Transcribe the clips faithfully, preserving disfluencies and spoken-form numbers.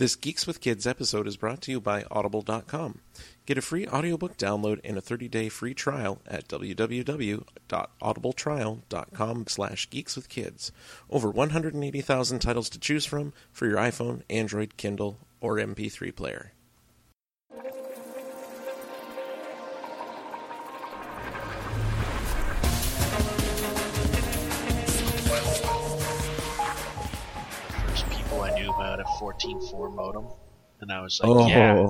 This Geeks with Kids episode is brought to you by Audible dot com. Get a free audiobook download and a thirty-day free trial at w w w dot audible trial dot com slash geeks with kids. Over one hundred eighty thousand titles to choose from for your iPhone, Android, Kindle, or M P three player. First people I knew about a fourteen four modem, and I was like, Oh. yeah.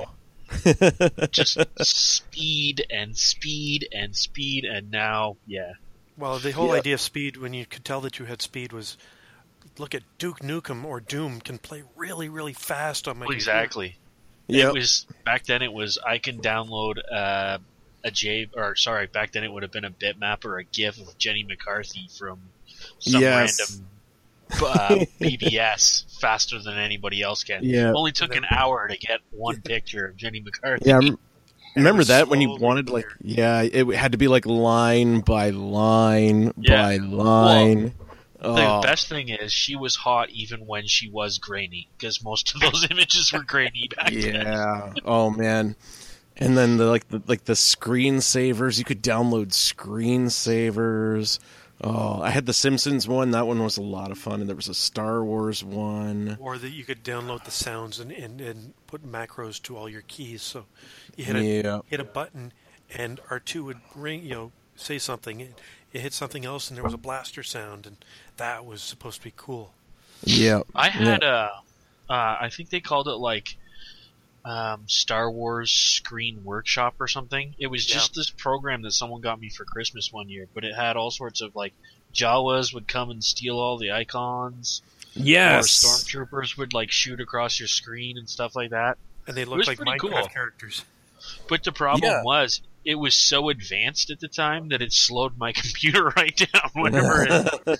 Just speed and speed and speed, and now, yeah. Well, the whole Yeah. idea of speed, when you could tell that you had speed, was look at Duke Nukem or Doom can play really, really fast on my computer. Exactly. Yep. It was back then. It was I can download uh, a J or sorry, back then it would have been a bitmap or a GIF of Jenny McCarthy from some Yes. random uh, B B S faster than anybody else can. Yeah. Only took an hour to get one picture of Jenny McCarthy. Yeah, rem- remember was that when you slowly wanted like weird. yeah, it had to be like line by line Yeah. by line. The Oh. best thing is she was hot even when she was grainy, because most of those images were grainy back then. Yeah. Oh man. And then the like the like the screensavers, you could download screensavers. Oh, I had the Simpsons one. That one was a lot of fun, and there was a Star Wars one. Or that you could download the sounds and, and, and put macros to all your keys. So you hit a Yeah. hit a button, and R two would ring, you know, say something. It, it hit something else, and there was a blaster sound, and that was supposed to be cool. Yeah. I had a, uh, I think they called it like um, Star Wars Screen Workshop or something. It was just this program that someone got me for Christmas one year, but it had all sorts of like Jawas would come and steal all the icons. Yes. Or stormtroopers would like shoot across your screen and stuff like that. And they was looked like pretty Minecraft cool. characters. But the problem Yeah. was, it was so advanced at the time that it slowed my computer right down whenever it,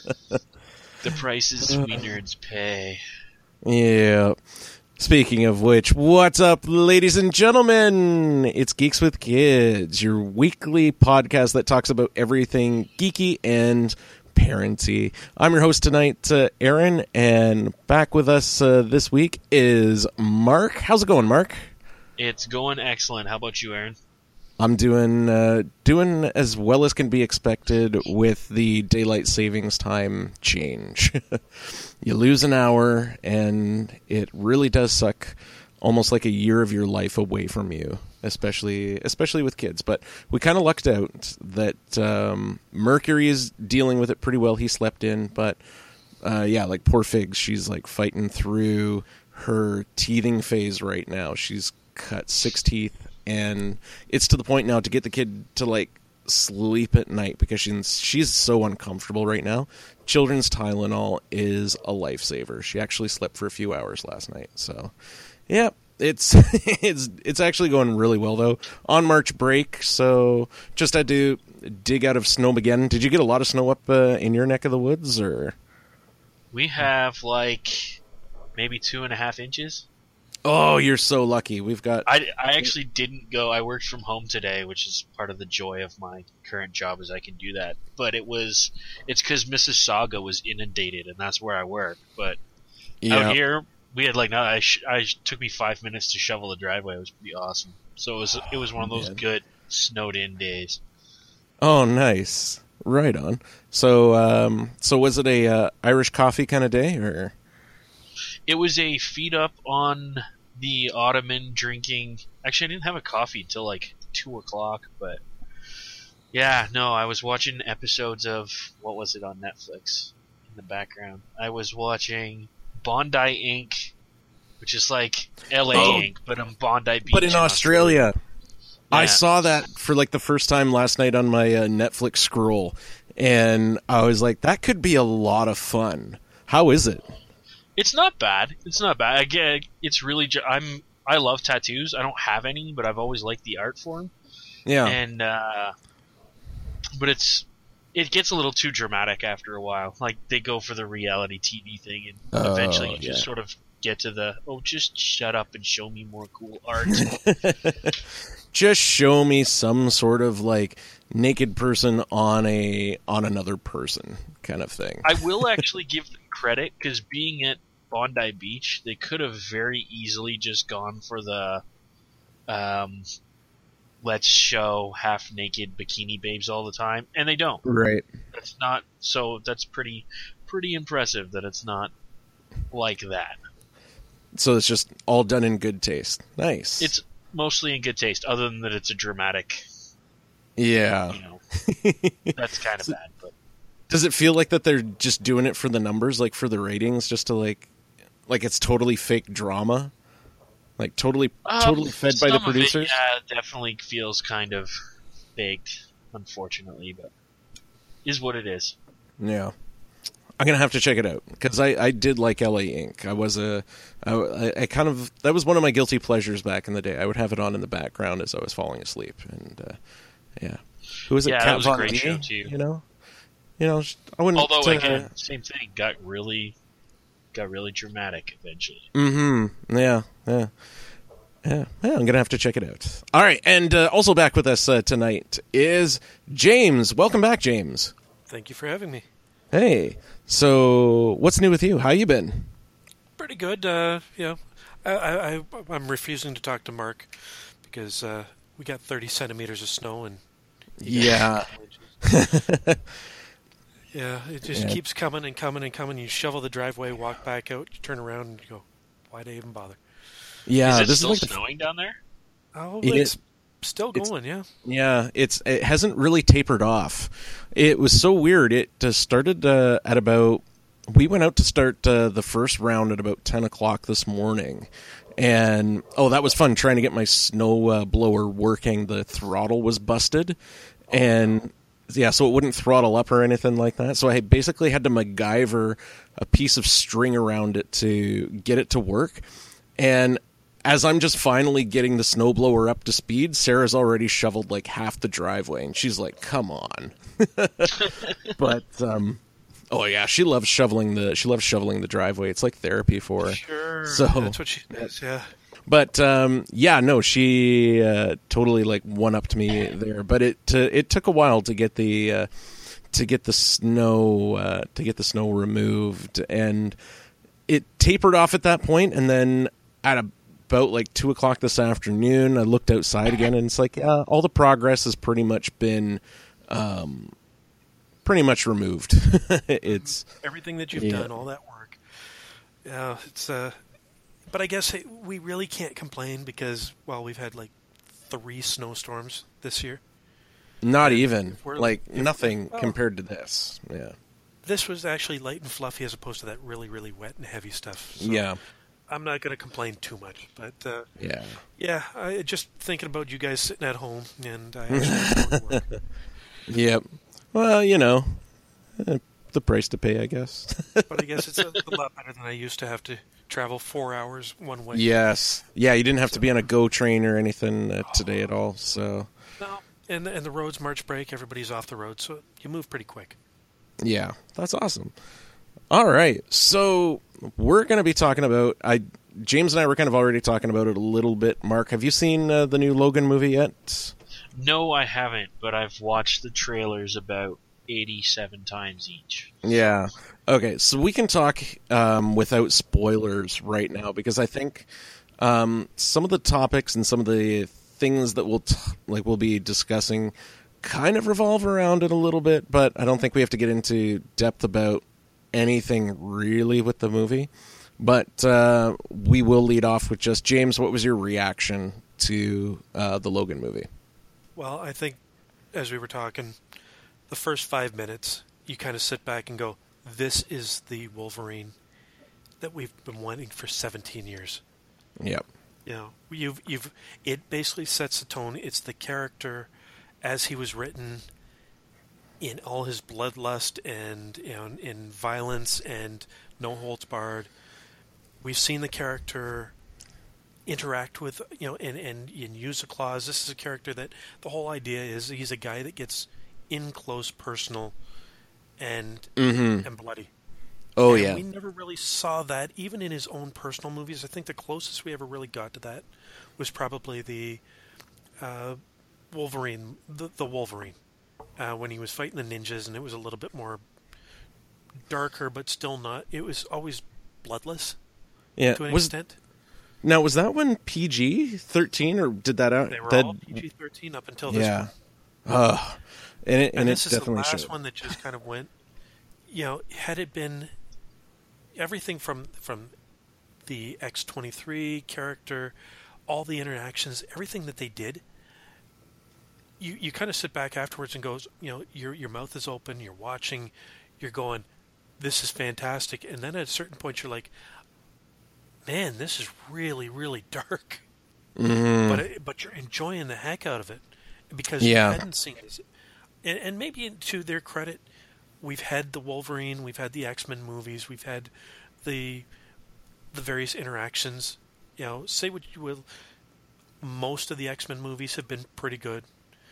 the prices we nerds pay. Yeah. Speaking of which, what's up, ladies and gentlemen? It's Geeks with Kids, your weekly podcast that talks about everything geeky and parenty. I'm your host tonight, uh, Aaron, and back with us uh, this week is Mark. How's it going, Mark? It's going excellent. How about you, Aaron? I'm doing uh, doing as well as can be expected with the daylight savings time change. You lose an hour, and it really does suck almost like a year of your life away from you, especially especially with kids. But we kind of lucked out that um, Mercury is dealing with it pretty well. He slept in, but uh, yeah, like poor Figs, she's like fighting through her teething phase right now. She's cut six teeth. And it's to the point now to get the kid to like sleep at night because she's she's so uncomfortable right now. Children's Tylenol is a lifesaver. She actually slept for a few hours last night. So, yeah, it's it's it's actually going really well though. On March break, so just had to dig out of snow again. Did you get a lot of snow up uh, in your neck of the woods, or? We have like maybe two and a half inches. Oh, you're so lucky. We've got. I, I actually didn't go. I worked from home today, which is part of the joy of my current job is I can do that. But it was, it's because Mississauga was inundated, and that's where I work. But Yeah. out here, we had like, no, I, sh- I sh- took me five minutes to shovel the driveway. It was pretty awesome. So it was, it was one of those man. good snowed in days. Oh, nice. Right on. So, um, so was it a uh, Irish coffee kind of day, or? It was a feet up on the ottoman drinking. Actually, I didn't have a coffee until like two o'clock, but yeah, no, I was watching episodes of, what was it on Netflix in the background? I was watching Bondi Incorporated, which is like L A Oh. Incorporated, but in Bondi Beach. But in Australia. I Yeah. saw that for like the first time last night on my uh, Netflix scroll, and I was like, that could be a lot of fun. How is it? It's not bad. It's not bad. Again, it's really. Ju- I'm. I love tattoos. I don't have any, but I've always liked the art form. Yeah. And uh, but it's it gets a little too dramatic after a while. Like they go for the reality T V thing, and Oh, eventually you just yeah. sort of get to the oh, just shut up and show me more cool art. Just show me some sort of like naked person on a on another person kind of thing. I will actually give them credit because being at Bondi Beach, they could have very easily just gone for the um, let's show half-naked bikini babes all the time, and they don't. Right. That's not so. That's pretty pretty impressive that it's not like that. So it's just all done in good taste. Nice. It's mostly in good taste, other than that it's a dramatic. Yeah. You know, that's kind of bad. But does it feel like that they're just doing it for the numbers, like for the ratings, just to like, like it's totally fake drama, like totally, um, totally fed by the some of it, producers? yeah, definitely feels kind of baked, unfortunately, but is what it is. Yeah. I'm gonna have to check it out because I, I did like L A Inc. I was a I, I kind of that was one of my guilty pleasures back in the day. I would have it on in the background as I was falling asleep, and uh, yeah, who was it? Yeah, Kat that was a Von great D? show too. You know, you know, I wouldn't. Although uh, again, same thing, got really got really dramatic eventually. Mm-hmm. Yeah, yeah. Yeah, yeah, I'm going to have to check it out. All right, and uh, also back with us uh, tonight is James. Welcome back, James. Thank you for having me. Hey, so what's new with you? How you been? Pretty good. Uh, you know, I, I, I, I'm refusing to talk to Mark because uh, we got thirty centimeters of snow and Yeah. yeah, it just Yeah. keeps coming and coming and coming. You shovel the driveway, walk back out, you turn around, and you go, "Why did I even bother?" Yeah, is it this still is like the, snowing down there? Oh, It it's is- still it's- going. Yeah. yeah, it's it hasn't really tapered off. It was so weird. It uh, started uh, at about. We went out to start uh, the first round at about ten o'clock this morning, and oh, that was fun trying to get my snow uh, blower working. The throttle was busted, and yeah, so it wouldn't throttle up or anything like that. So I basically had to MacGyver a piece of string around it to get it to work, and as I'm just finally getting the snowblower up to speed, Sarah's already shoveled like half the driveway, and she's like, "Come on!" But um, oh yeah, she loves shoveling the she loves shoveling the driveway. It's like therapy for her. Sure. So- That's what she does. Yeah. But um, yeah, no, she uh, totally like one upped me there. But it uh, it took a while to get the uh, to get the snow uh, to get the snow removed, and it tapered off at that point, and then at a about like two o'clock this afternoon, I looked outside again, and it's like, yeah, all the progress has pretty much been, um, pretty much removed. It's Everything that you've Yeah. done, all that work. Yeah, it's uh but I guess hey, we really can't complain because well, we've had like three snowstorms this year. not even we're- like if- nothing oh. compared to this. Yeah, This was actually light and fluffy as opposed to that really really wet and heavy stuff. So yeah, I'm not going to complain too much, but uh, yeah. yeah, I just thinking about you guys sitting at home and I actually going to work. Yep. Well, you know, eh, the price to pay, I guess. But I guess it's a, a lot better than I used to have to travel four hours one way. Yes. Yeah, you didn't have to be on a GO train or anything uh, today at all. So, No, and and the roads March break, everybody's off the road, so you move pretty quick. yeah, that's awesome. All right, so we're going to be talking about. I James and I were kind of already talking about it a little bit. Mark, have you seen uh, the new Logan movie yet? No, I haven't, but I've watched the trailers about eighty-seven times each. Yeah. Okay, so we can talk um, without spoilers right now because I think um, some of the topics and some of the things that we'll t- like we'll be discussing kind of revolve around it a little bit, but I don't think we have to get into depth about anything really with the movie. But uh, we will lead off with just James. What was your reaction to uh, the Logan movie? Well, I think as we were talking, the first five minutes, you kind of sit back and go, "This is the Wolverine that we've been wanting for seventeen years." Yep. You know, you've you've it basically sets the tone. It's the character as he was written, in all his bloodlust and you know, in violence and no holds barred. We've seen the character interact with, you know, and, and, and use the claws. This is a character that the whole idea is he's a guy that gets in close, personal, and Mm-hmm. and bloody. Oh, And yeah. we never really saw that, even in his own personal movies. I think the closest we ever really got to that was probably the uh, Wolverine, the, the Wolverine, uh, when he was fighting the ninjas, and it was a little bit more darker, but still not. It was always bloodless. Yeah, to an was extent. now was that one P G thirteen or did that out? They were that, all P G thirteen up until this yeah. one. Uh, and it, And, and this it is the definitely last showed. one that just kind of went. You know, had it been everything from from the X twenty-three character, all the interactions, everything that they did, you you kind of sit back afterwards and goes, you know, your your mouth is open, you're watching, you're going, this is fantastic, and then at a certain point you're like, man, this is really really dark, Mm-hmm. but it, but you're enjoying the heck out of it because Yeah. you hadn't seen this, and, and maybe to their credit, we've had the Wolverine, we've had the X-Men movies, we've had the the various interactions. You know, say what you will, most of the X-Men movies have been pretty good.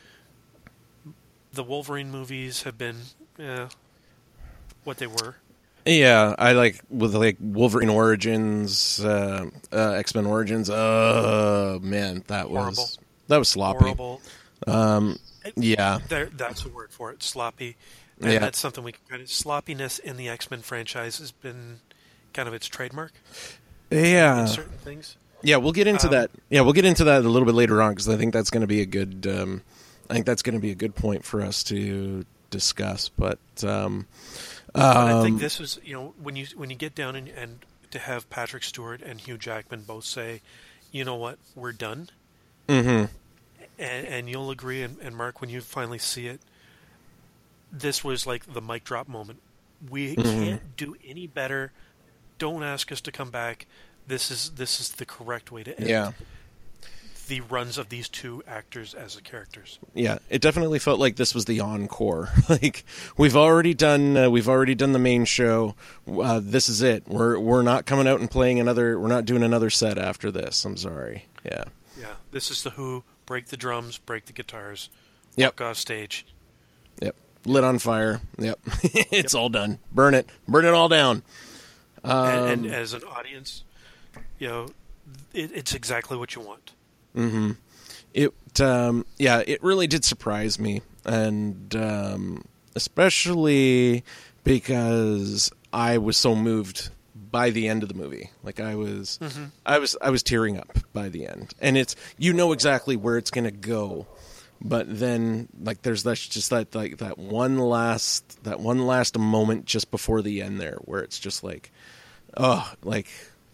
The Wolverine movies have been eh, what they were. Yeah, I like with like Wolverine Origins, uh, uh, X-Men Origins. Oh man, that was Horrible. that was sloppy. Horrible. Um, yeah, There, that's the word for it. Sloppy. And Yeah. that's something we can kind of sloppiness in the X-Men franchise has been kind of its trademark yeah, in certain things. yeah. We'll get into Um, that. Yeah, we'll get into that a little bit later on because I think that's going to be a good. Um, I think that's going to be a good point for us to discuss. But um, But I think um, this is, you know, when you when you get down and, and to have Patrick Stewart and Hugh Jackman both say, you know what, we're done, mhm. and, and you'll agree, and, and Mark, when you finally see it, this was like the mic drop moment. We Mhm. can't do any better. Don't ask us to come back. This is this is the correct way to end Yeah. the runs of these two actors as the characters. Yeah, it definitely felt like this was the encore. Like we've already done, uh, we've already done the main show. Uh, this is it. We're we're not coming out and playing another. We're not doing another set after this. I'm sorry. Yeah. Yeah, this is the Who. Break the drums, break the guitars, Yep. walk off stage. Yep. Lit on fire. Yep. It's all done. Burn it. Burn it all down. Um, and, and as an audience, you know, it, it's exactly what you want. Mm-hmm. It, um, yeah, it really did surprise me, and um, especially because I was so moved by the end of the movie. Like I was, Mm-hmm. I was, I was tearing up by the end, and it's you know exactly where it's gonna go, but then like there's that just that like that one last that one last moment just before the end there where it's just like, oh, like.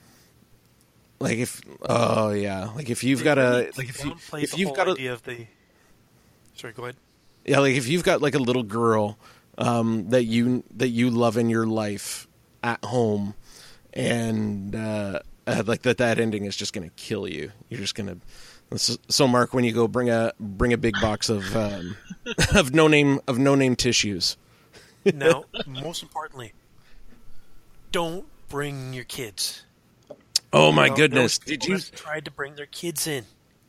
Like if oh yeah like if you've got a like if you Downplay if the you've whole got a idea of the. Sorry, go ahead. yeah like if you've got like a little girl um, that you that you love in your life at home and uh, uh, like that that ending is just gonna kill you. You're just gonna so Mark when you go bring a bring a big box of um, of no name of no name tissues. Now, most importantly, don't bring your kids. Oh my You know, goodness! there was Did people you? that tried to bring their kids in?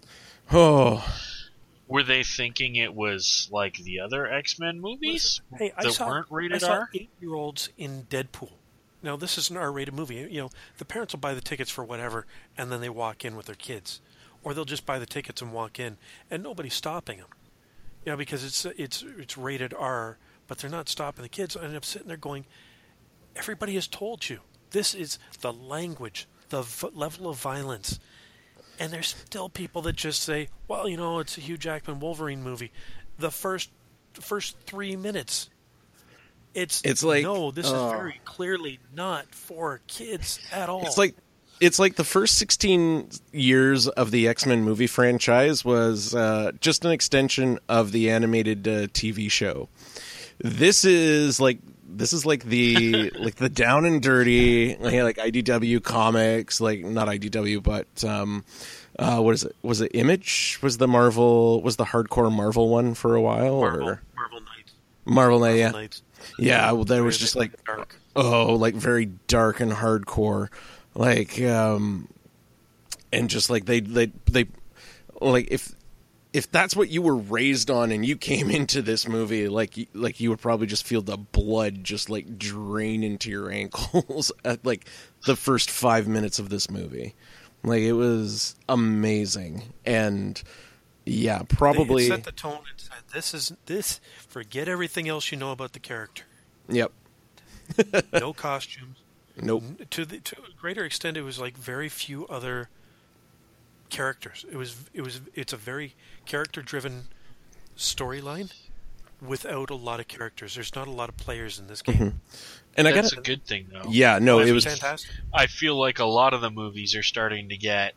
Oh Were they thinking it was like the other X-Men movies Hey, I that saw, weren't rated I saw R? eight-year-olds in Deadpool. Now, this is an R-rated movie. You know, the parents will buy the tickets for whatever, and then they walk in with their kids, or they'll just buy the tickets and walk in, and nobody's stopping them. You know, because it's it's it's rated R, but they're not stopping the kids. And I'm sitting there going, everybody has told you this is the language, the v- level of violence, and there's still people that just say, well, you know, it's a Hugh Jackman Wolverine movie. The first the first three minutes. It's It's like, no, this oh. is very clearly not for kids at all. It's like it's like the first sixteen years of the X-Men movie franchise was uh, just an extension of the animated uh, T V show. This is like this is like the like the down and dirty like, like I D W comics, like not I D W, but um, uh, what is it? Was it Image? Was the Marvel? Was the hardcore Marvel one for a while? Marvel, or Marvel Knights. Marvel, Knight, yeah, Knights. yeah. Well, there was Very just like dark. oh, like very dark and hardcore, like um, and just like they they they like if if that's what you were raised on and you came into this movie, like you- like you would probably just feel the blood just like drain into your ankles at like the first five minutes of this movie. Like it was amazing, and yeah, probably It set the tone and said, "This is this. Forget everything else you know about the character. yep. No costumes, Nope. To the to a greater extent, it was like very few other characters. It was it was it's a very character-driven storyline without a lot of characters. There's not a lot of players in this game. Mm-hmm. And That's I got a good thing, though. Yeah, no, That's it was fantastic. I feel like a lot of the movies are starting to get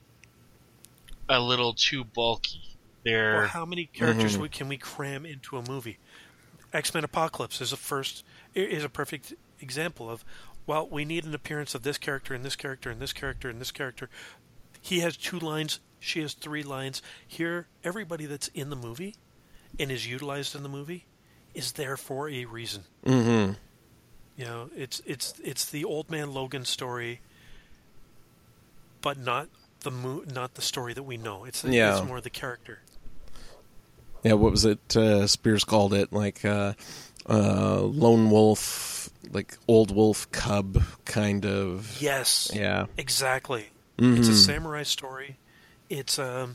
a little too bulky. They're Well, how many characters Mm-hmm. we, can we cram into a movie? X-Men Apocalypse is a first is a perfect example of, well, we need an appearance of this character and this character and this character and this character. He has two lines, she has three lines. Here, everybody that's in the movie and is utilized in the movie is there for a reason. Mm-hmm. You know, it's it's it's the Old Man Logan story, but not the mo- not the story that we know. It's Yeah. it's more the character. Yeah, what was it? Uh, Spears called it like uh, uh, lone wolf, like old wolf cub kind of. Yes. Yeah. Exactly. Mm-hmm. It's a samurai story. It's um.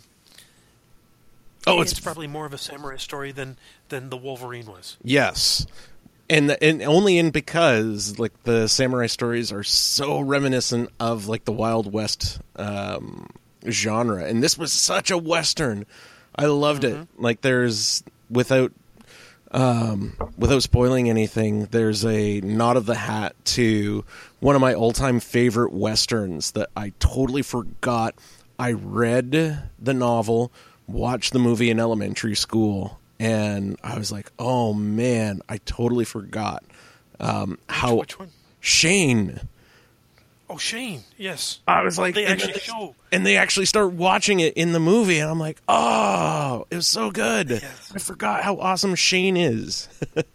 Oh, it's, it's probably more of a samurai story than than the Wolverine was. Yes. And and only in because like the samurai stories are so reminiscent of like the Wild West um, genre, and this was such a western. I loved Mm-hmm. it. Like there's without um, without spoiling anything, there's a nod of the hat to one of my all-time favorite westerns that I totally forgot. I read the novel, watched the movie in elementary school, and I was like, "Oh man, I totally forgot um, how Which one? Shane." Oh, Shane. Yes. I was like, They and actually they- show. and they actually start watching it in the movie, and I'm like, "Oh, it was so good." Yes. I forgot how awesome Shane is.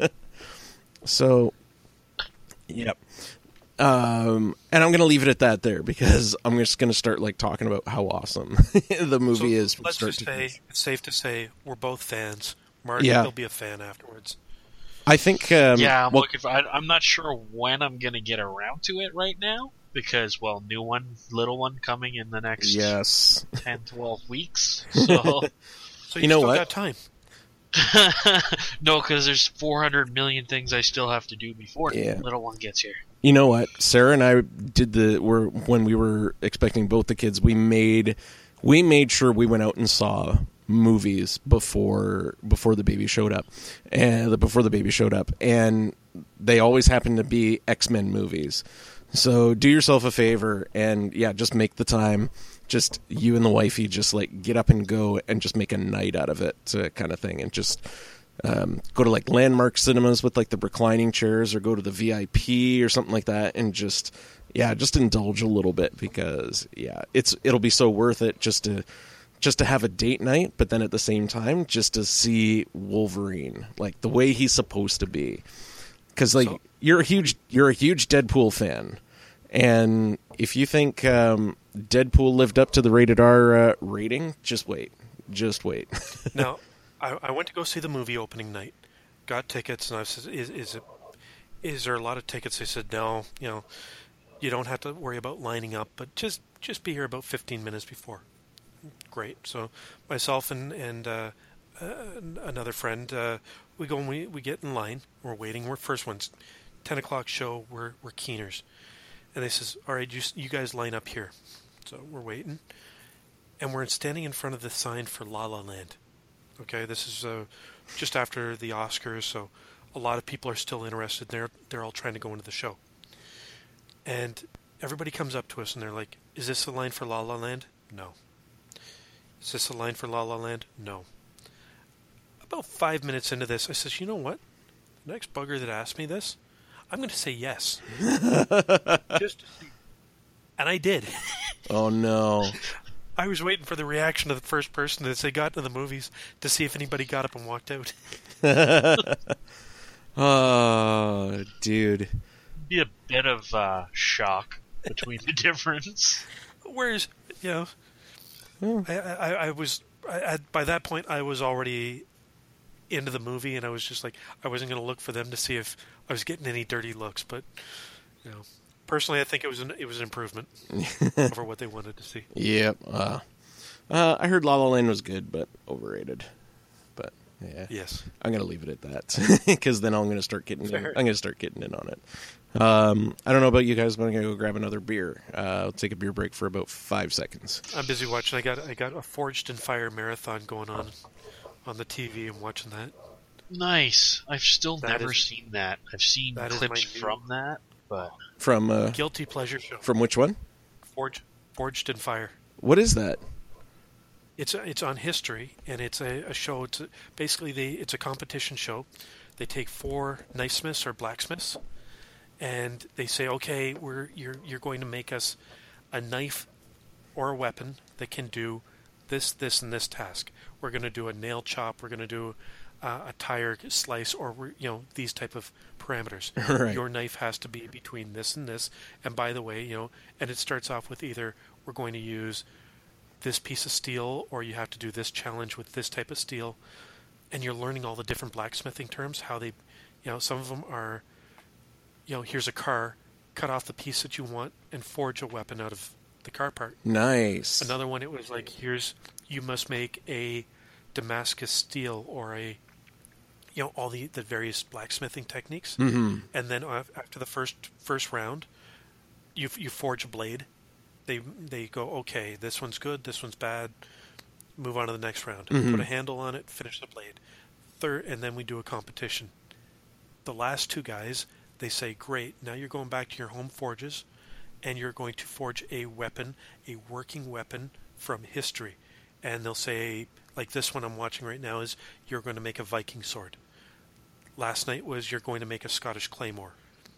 So, yep. Um, and I'm gonna leave it at that there because I'm just gonna start like talking about how awesome the movie So is. From let's start just to say finish. it's safe to say we're both fans. Mark Yeah. will be a fan afterwards. I think. Um, yeah, I'm well, looking for. I, I'm not sure when I'm gonna get around to it right now because, well, new one, little one coming in the next yes. ten, twelve weeks. So So You you know still what? got time. no, because there's four hundred million things I still have to do before Yeah. little one gets here. You know what? Sarah and I did the were when we were expecting both the kids. We made we made sure we went out and saw movies before before the baby showed up, and before the baby showed up, and they always happen to be X-Men movies. So do yourself a favor and yeah, just make the time. Just you and the wifey, just like get up and go and just make a night out of it, uh, kind of thing, and just. Um, go to like Landmark Cinemas with like the reclining chairs, or go to the V I P or something like that, and just yeah, just indulge a little bit because yeah, it's it'll be so worth it just to just to have a date night, but then at the same time just to see Wolverine like the way he's supposed to be. Because like So- you're a huge you're a huge Deadpool fan, and if you think um, Deadpool lived up to the rated R uh, rating, just wait, just wait. Now, I, I went to go see the movie opening night, got tickets, and I said, "Is is it? Is there a lot of tickets?" They said, "No, you know, you don't have to worry about lining up, but just just be here about fifteen minutes before." Great. So myself and and uh, uh, another friend, uh, we go and we, we get in line. We're waiting. We're first ones, ten o'clock show. We're we're keeners, and they says, "All right, you you guys line up here." So we're waiting, and we're standing in front of the sign for La La Land. Okay, this is uh, just after the Oscars, so a lot of people are still interested. They're they're all trying to go into the show, and everybody comes up to us and they're like, "Is this the line for La La Land?" No. Is this the line for La La Land? No. About five minutes into this, I says, "You know what? The next bugger that asks me this, I'm going to say yes." Just to see. And I did. Oh no. I was waiting for the reaction of the first person as they got to the movies to see if anybody got up and walked out. Oh, dude. Be a bit of uh, shock between the difference. Whereas, you know, I, I, I was I, I, by that point I was already into the movie, and I was just like, I wasn't going to look for them to see if I was getting any dirty looks. But you know, personally, I think it was an it was an improvement over what they wanted to see. Yep. Uh, uh, I heard La La Land was good, but overrated. But yeah, Yes. I'm gonna leave it at that because then I'm gonna start getting in, Fair. I'm gonna start getting in on it. Um, I don't know about you guys, but I'm gonna go grab another beer. Uh, I'll take a beer break for about five seconds. I'm busy watching. I got I got a Forged in Fire marathon going on on the T V. I'm watching that. Nice. I've still That never is- seen that. I've seen that is clips my new- from that, but From uh, Guilty pleasure show. from which one? Forged Forged in Fire. What is that? It's a, it's on history, and it's a, a show. It's a, basically they it's a competition show. They take four knifesmiths or blacksmiths, and they say, okay, we're you're you're going to make us a knife or a weapon that can do this, this, and this task. We're going to do a nail chop. We're going to do uh, a tire slice, or we're, you know these type of parameters. Right. Your knife has to be between this and this. And by the way, you know, and it starts off with either we're going to use this piece of steel, or you have to do this challenge with this type of steel, and you're learning all the different blacksmithing terms. How they, you know, some of them are, you know, here's a car, cut off the piece that you want and forge a weapon out of the car part. Nice. Another one, it was like, here's, you must make a Damascus steel, or a, you know, all the, the various blacksmithing techniques. Mm-hmm. And then af- after the first first round, you you forge a blade. They they go, okay, this one's good, this one's bad. Move on to the next round. Mhm. Put a handle on it, finish the blade. Third, and then we do a competition. The last two guys, they say, great, now you're going back to your home forges, and you're going to forge a weapon, a working weapon from history. And they'll say, like this one I'm watching right now is, you're going to make a Viking sword. Last night was, you're going to make a Scottish claymore.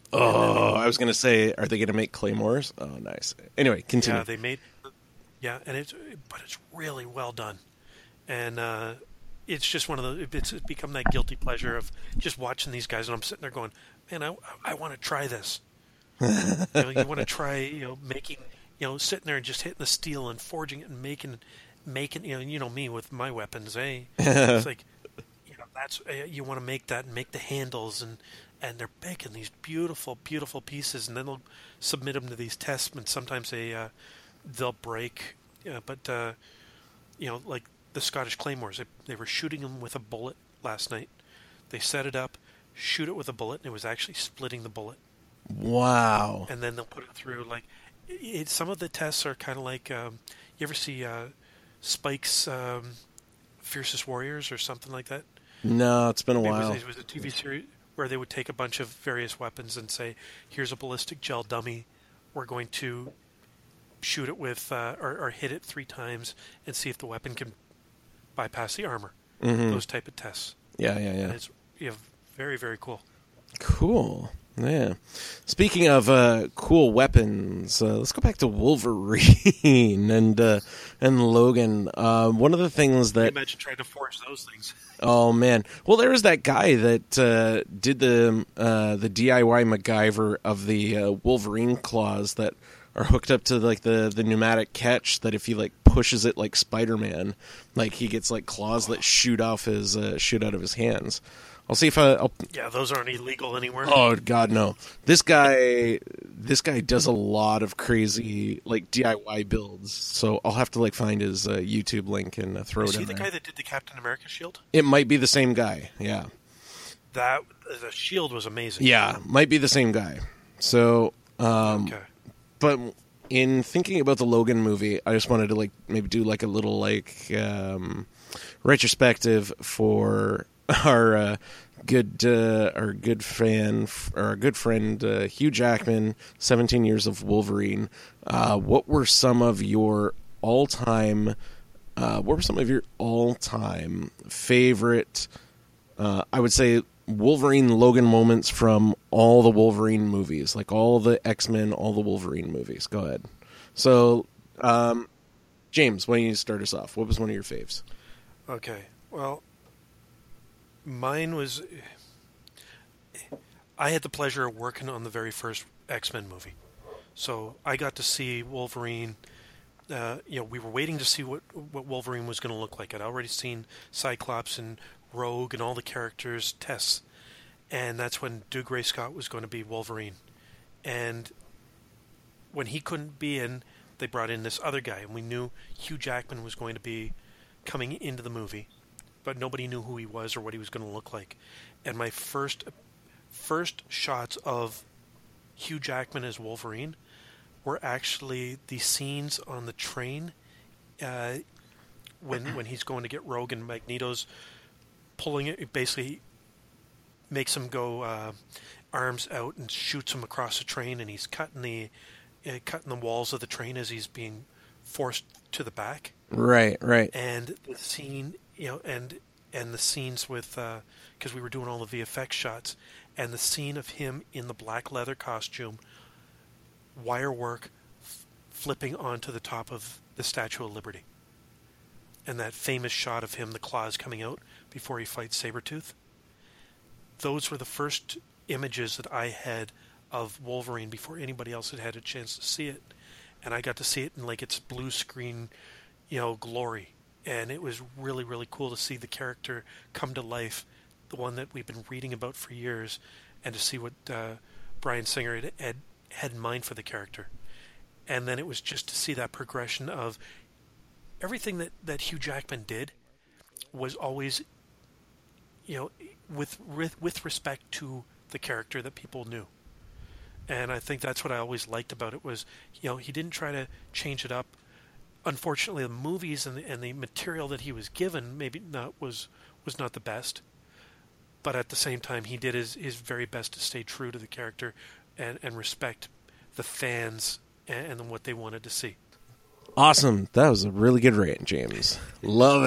Oh, I was gonna say, are they gonna make claymores? Oh, nice. Anyway, continue. Yeah, they made, yeah, and it's, but it's really well done, and uh, it's just one of the, it's become that guilty pleasure of just watching these guys, and I'm sitting there going, man, I, I want to try this. you know, you want to try, you know, making, you know, sitting there and just hitting the steel and forging it and making, making, you know, you know me with my weapons, eh? It's like, you know, that's uh, you want to make that and make the handles, and and they're making these beautiful, beautiful pieces, and then they'll submit them to these tests, and sometimes they uh, they'll break. Yeah, but uh, you know, like the Scottish claymores, they, they were shooting them with a bullet last night. They set it up, shoot it with a bullet, and it was actually splitting the bullet. Wow. And then they'll put it through like it, some of the tests are kind of like um, you ever see uh, Spike's um, Fiercest Warriors or something like that? No, it's been a It while. was, it was a T V series where they would take a bunch of various weapons and say, here's a ballistic gel dummy. We're going to shoot it with, uh, or, or hit it three times and see if the weapon can bypass the armor. Mhm. Those type of tests. Yeah, yeah, And yeah. it's you know, very, very cool. Cool. Yeah. Speaking of uh, cool weapons, uh, let's go back to Wolverine and uh, and Logan. Uh, one of the things that Imagine trying to forge those things. oh man, well there was that guy that uh, did the uh, the D I Y MacGyver of the uh, Wolverine claws that are hooked up to like the, the pneumatic catch. That if he like pushes it like Spider-Man, like he gets like claws that shoot off his uh, shoot out of his hands. I'll see if I, I'll Yeah, those aren't illegal anywhere. Oh God, no! This guy, this guy does a lot of crazy like D I Y builds. So I'll have to like find his uh, YouTube link and uh, throw Is it he in the there. guy that did the Captain America shield? It might be the same guy. Yeah, That the shield was amazing. yeah, might be the same guy. So, um, Okay. but in thinking about the Logan movie, I just wanted to like maybe do like a little like um, retrospective for our. Uh, Good, uh, our good fan, or our good friend, uh, Hugh Jackman, seventeen years of Wolverine. Uh, what were some of your all-time? Uh, what were some of your all-time favorite? Uh, I would say Wolverine Logan moments from all the Wolverine movies, like all the X-Men, all the Wolverine movies. Go ahead. So, um, James, why don't you start us off? What was one of your faves? Okay. Well, mine was. I had the pleasure of working on the very first X-Men movie, so I got to see Wolverine. Uh, you know, we were waiting to see what what Wolverine was going to look like. I'd already seen Cyclops and Rogue and all the characters tests, and that's when Dougray Scott was going to be Wolverine. And when he couldn't be in, they brought in this other guy, and we knew Hugh Jackman was going to be coming into the movie, but nobody knew who he was or what he was going to look like. And my first first shots of Hugh Jackman as Wolverine were actually the scenes on the train uh, when when he's going to get Rogue and Magneto's pulling it. It basically makes him go uh, arms out and shoots him across the train, and he's cutting the uh, cutting the walls of the train as he's being forced to the back. Right, right. And the scene, you know, and and the scenes with because uh, we were doing all the V F X shots, and the scene of him in the black leather costume, wire work, f- flipping onto the top of the Statue of Liberty, and that famous shot of him, the claws coming out before he fights Sabretooth. Those were the first images that I had of Wolverine before anybody else had had a chance to see it, and I got to see it in like its blue screen, you know, glory. And it was really, really cool to see the character come to life, the one that we've been reading about for years, and to see what uh, Bryan Singer had, had had in mind for the character. And then it was just to see that progression of everything that, that Hugh Jackman did was always, you know, with, with with respect to the character that people knew. And I think that's what I always liked about it was, you know, he didn't try to change it up. Unfortunately, the movies and the, and the material that he was given maybe not was was not the best. But at the same time, he did his, his very best to stay true to the character and, and respect the fans and, and what they wanted to see. Awesome. That was a really good rant, James. Love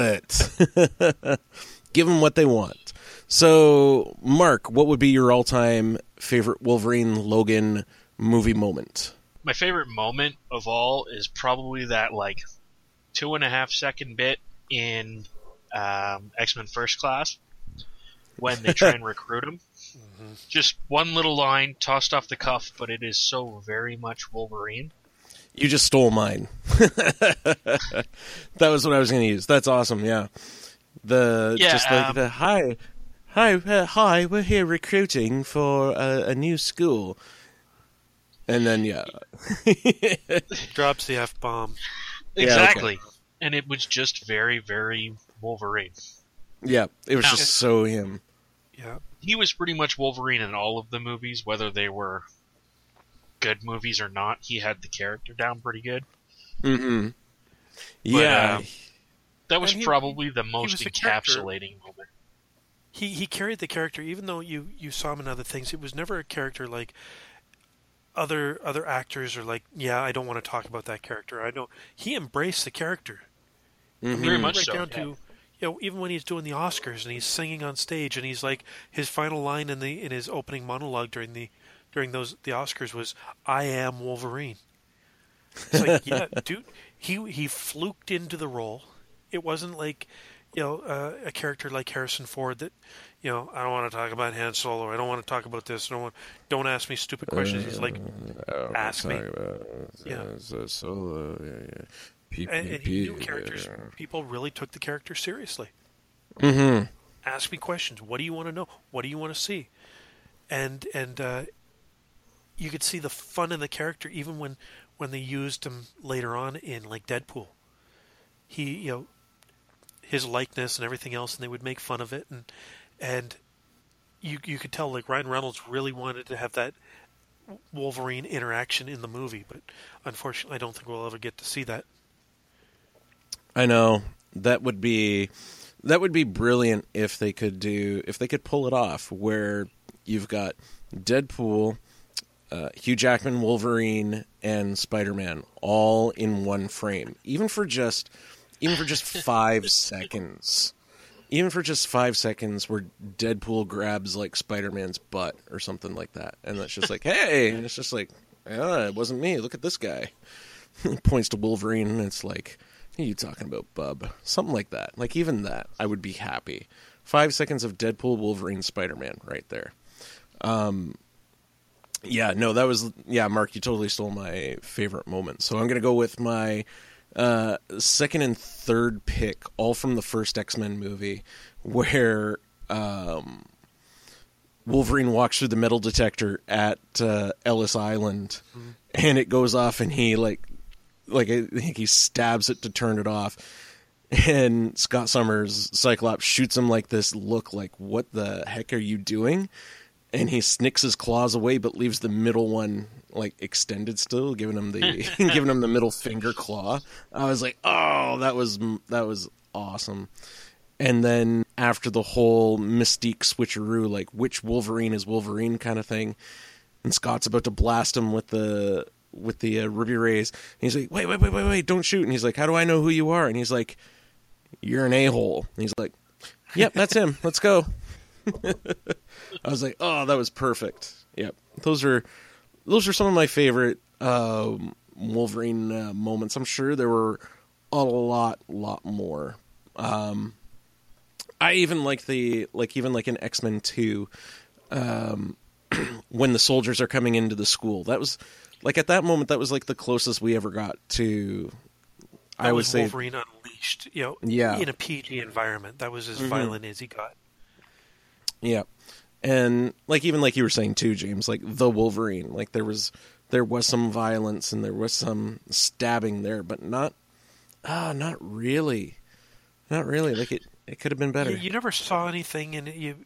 it. Give them what they want. So, Mark, what would be your all-time favorite Wolverine Logan movie moment? My favorite moment of all is probably that, like, two and a half second bit in um, X-Men First Class when they try and recruit him. Mm-hmm. Just one little line tossed off the cuff, but it is so very much Wolverine. You just stole mine. That was what I was going to use. That's awesome, yeah. The yeah, just like um, the hi, hi, uh, hi. We're here recruiting for a, a new school, and then yeah, drops the F bomb. Exactly, yeah, okay. And it was just very, very Wolverine. Yeah, it was now, just so him. Yeah, he was pretty much Wolverine in all of the movies, whether they were good movies or not. He had the character down pretty good. Mm-hmm. But, yeah. Uh, that was he, probably the most encapsulating character. moment. He he carried the character, even though you, you saw him in other things. It was never a character like other other actors are like, yeah, I don't want to talk about that character. I don't. He embraced the character. Mm-hmm. I mean, Very much right so. Down Yeah. to, you know, even when he's doing the Oscars and he's singing on stage and he's like, his final line in the in his opening monologue during the during those the Oscars was, "I am Wolverine." It's like, yeah, dude, he he fluked into the role. It wasn't like, you know, uh, a character like Harrison Ford that, you know, I don't want to talk about Han Solo. I don't want to talk about this. I don't want, don't ask me stupid questions. He's like, uh, ask me. About, yeah. Uh, Solo, yeah, yeah. P- and, and P- he knew characters. People really took the character seriously. Mm-hmm. Ask me questions. What do you want to know? What do you want to see? And and uh, you could see the fun in the character even when, when they used him later on in like Deadpool. He, you know, his likeness and everything else, and they would make fun of it, and and you you could tell like Ryan Reynolds really wanted to have that Wolverine interaction in the movie, but unfortunately, I don't think we'll ever get to see that. I know that would be that would be brilliant if they could do if they could pull it off, where you've got Deadpool, uh, Hugh Jackman, Wolverine, and Spider-Man all in one frame, even for just. Even for just five seconds. Even for just five seconds where Deadpool grabs, like, Spider-Man's butt or something like that. And it's just like, hey! And it's just like, ah, it wasn't me. Look at this guy. Points to Wolverine, and it's like, what are you talking about, bub? Something like that. Like, even that, I would be happy. Five seconds of Deadpool, Wolverine, Spider-Man right there. Um, yeah, no, that was... Yeah, Mark, you totally stole my favorite moment. So I'm going to go with my... Uh, second and third pick, all from the first X-Men movie, where um, Wolverine walks through the metal detector at uh, Ellis Island, mm-hmm. and it goes off, and he like, like I think he stabs it to turn it off, and Scott Summers, Cyclops, shoots him like this look, like, what the heck are you doing? and he snicks his claws away, but leaves the middle one like extended still, giving him the giving him the middle finger claw. I was like, oh, that was that was awesome. And then after the whole Mystique switcheroo, like which Wolverine is Wolverine kind of thing, and Scott's about to blast him with the with the uh, ruby rays, and he's like, wait, wait, wait, wait, wait, don't shoot. And he's like, how do I know who you are? And he's like, you're an a-hole. And he's like, yep, that's him. Let's go. I was like, oh, that was perfect. Yep, those are those are some of my favorite uh, Wolverine uh, moments. I'm sure there were a lot, lot more. Um, I even like the like even like in X-Men two, um, when the soldiers are coming into the school. That was like at that moment that was like the closest we ever got to. That I would was say Wolverine Unleashed, you know, yeah. in a P G environment. That was as Mm-hmm. violent as he got. Yeah, and like even like you were saying too, James, like the Wolverine, like there was there was some violence and there was some stabbing there, but not ah, not really, not really. Like it, it could have been better. You, you never saw anything, and you,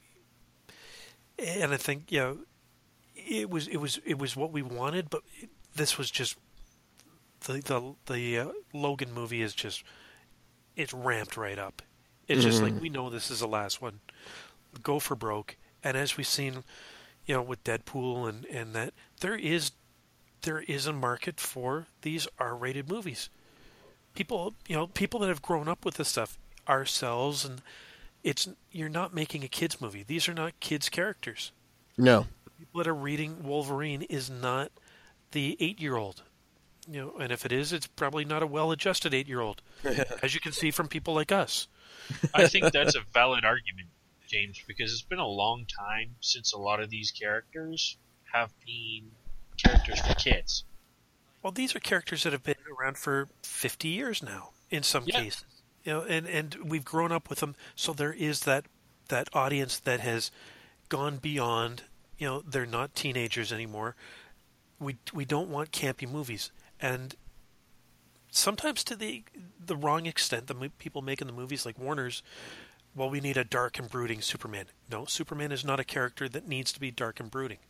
and I think you know, it was it was it was what we wanted, but it, this was just the the the uh, Logan movie is just it's ramped right up. It's just Mm-hmm. like we know this is the last one. Go for broke, and as we've seen, you know, with Deadpool and, and that there is there is a market for these R-rated movies. People, you know, people that have grown up with this stuff, ourselves, and it's you're not making a kids movie. These are not kids characters. No, People that are reading Wolverine is not the eight-year-old. You know, and if it is, it's probably not a well-adjusted eight-year-old, as you can see from people like us. I think that's a valid argument, James, because it's been a long time since a lot of these characters have been characters for kids. Well, these are characters that have been around for fifty years now, in some Yeah. cases. You know, and, and we've grown up with them, so there is that that audience that has gone beyond. You know, they're not teenagers anymore. We we don't want campy movies, and sometimes to the the wrong extent. The mo- people making the movies, like Warner's, well, we need a dark and brooding Superman. No, Superman is not a character that needs to be dark and brooding.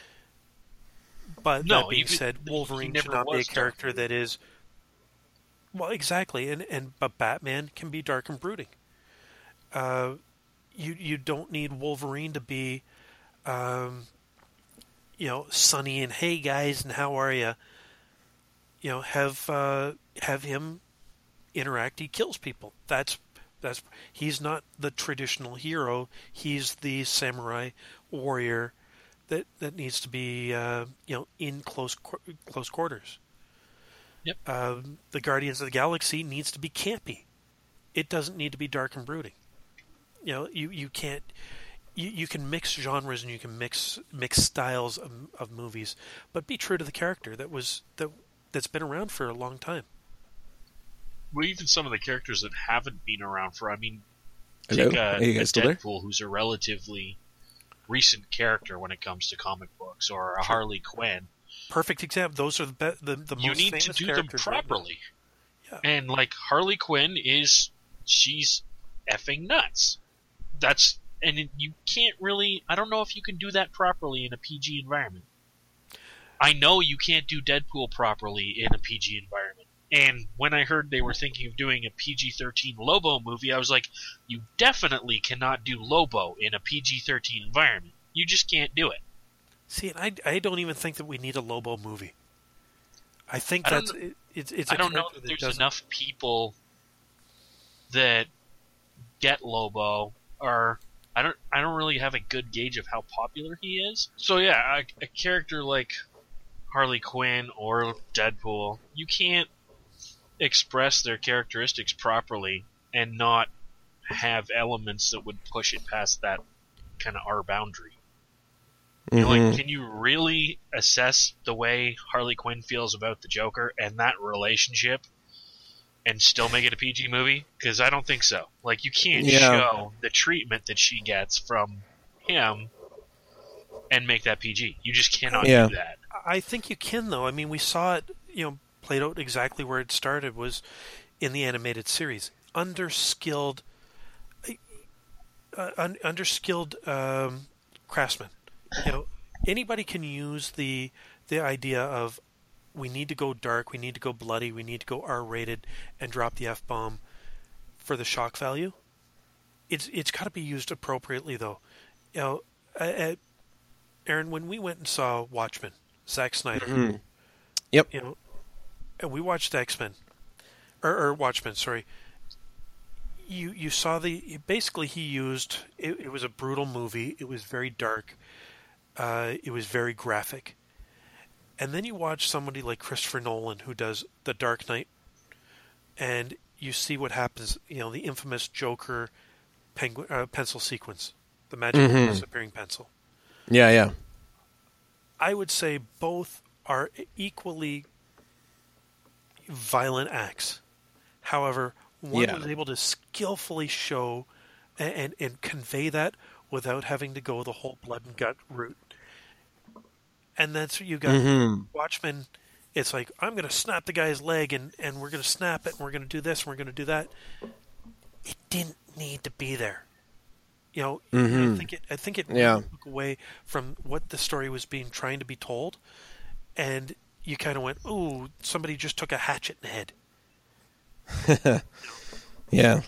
But No, that being even- said, he Wolverine never should not be a was dark character and that is. Well, exactly, and and but Batman can be dark and brooding. Uh, you you don't need Wolverine to be, um, you know, sunny and hey guys and how are you? You know, have uh, have him interact. He kills people. That's that's he's not the traditional hero. He's the samurai warrior that that needs to be uh, you know in close qu- close quarters. Yep. Um, the Guardians of the Galaxy needs to be campy. It doesn't need to be dark and brooding. You know, you, you can't you, you can mix genres and you can mix mix styles of, of movies, but be true to the character that was that that's been around for a long time. Well, even some of the characters that haven't been around for, I mean, Hello? take a, Are you a guys still there? Deadpool, who's a relatively recent character when it comes to comic books, or a Harley Quinn. Perfect example. Those are the be- the, the You most need famous to do them characters right now. properly. Yeah. And, like, Harley Quinn is, she's effing nuts. That's, and it, you can't really, I don't know if you can do that properly in a P G environment. I know you can't do Deadpool properly in a P G environment. And when I heard they were thinking of doing a P G thirteen Lobo movie, I was like, you definitely cannot do Lobo in a P G thirteen environment. You just can't do it. See, I, I don't even think that we need a Lobo movie. I think I don't that's kn- it, it's it's. A I don't know character if that there's doesn't- enough people that get Lobo, or I don't I don't really have a good gauge of how popular he is. So yeah, a, a character like Harley Quinn or Deadpool, you can't express their characteristics properly and not have elements that would push it past that kind of R boundary. You know, Mhm. like, can you really assess the way Harley Quinn feels about the Joker and that relationship and still make it a P G movie? Because I don't think so. Like, you can't Yeah. show the treatment that she gets from him and make that P G. You just cannot Yeah. do that. I think you can, though. I mean, we saw it, you know, played out exactly where it started was in the animated series. Underskilled, uh, un- underskilled um, craftsmen. you know, anybody can use the the idea of we need to go dark, we need to go bloody, we need to go R-rated, and drop the F-bomb for the shock value. It's it's got to be used appropriately, though. You know, uh, Aaron, when we went and saw Watchmen, Zack Snyder, Mm-hmm. Yep. You know, and we watched X-Men, or, or Watchmen, sorry. You you saw the basically he used it, it was a brutal movie. It was very dark. Uh, it was very graphic. And then you watch somebody like Christopher Nolan who does The Dark Knight, and you see what happens. You know, the infamous Joker penguin, uh, pencil sequence, the magical Mm-hmm. disappearing pencil. Yeah, yeah. I would say both are equally violent acts. However, one Yeah. was able to skillfully show and, and, and convey that without having to go the whole blood and gut route. And that's what you got. Mm-hmm. Watchmen, it's like, I'm going to snap the guy's leg, and, and we're going to snap it, and we're going to do this, and we're going to do that. It didn't need to be there. You know, Mm-hmm. I think it, I think it Yeah. really took away from what the story was being trying to be told, and you kind of went, ooh, somebody just took a hatchet in the head. Yeah.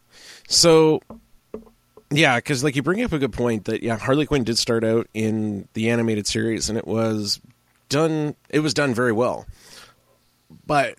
So, yeah, because like you bring up a good point that yeah, Harley Quinn did start out in the animated series, and it was done. It was done very well, but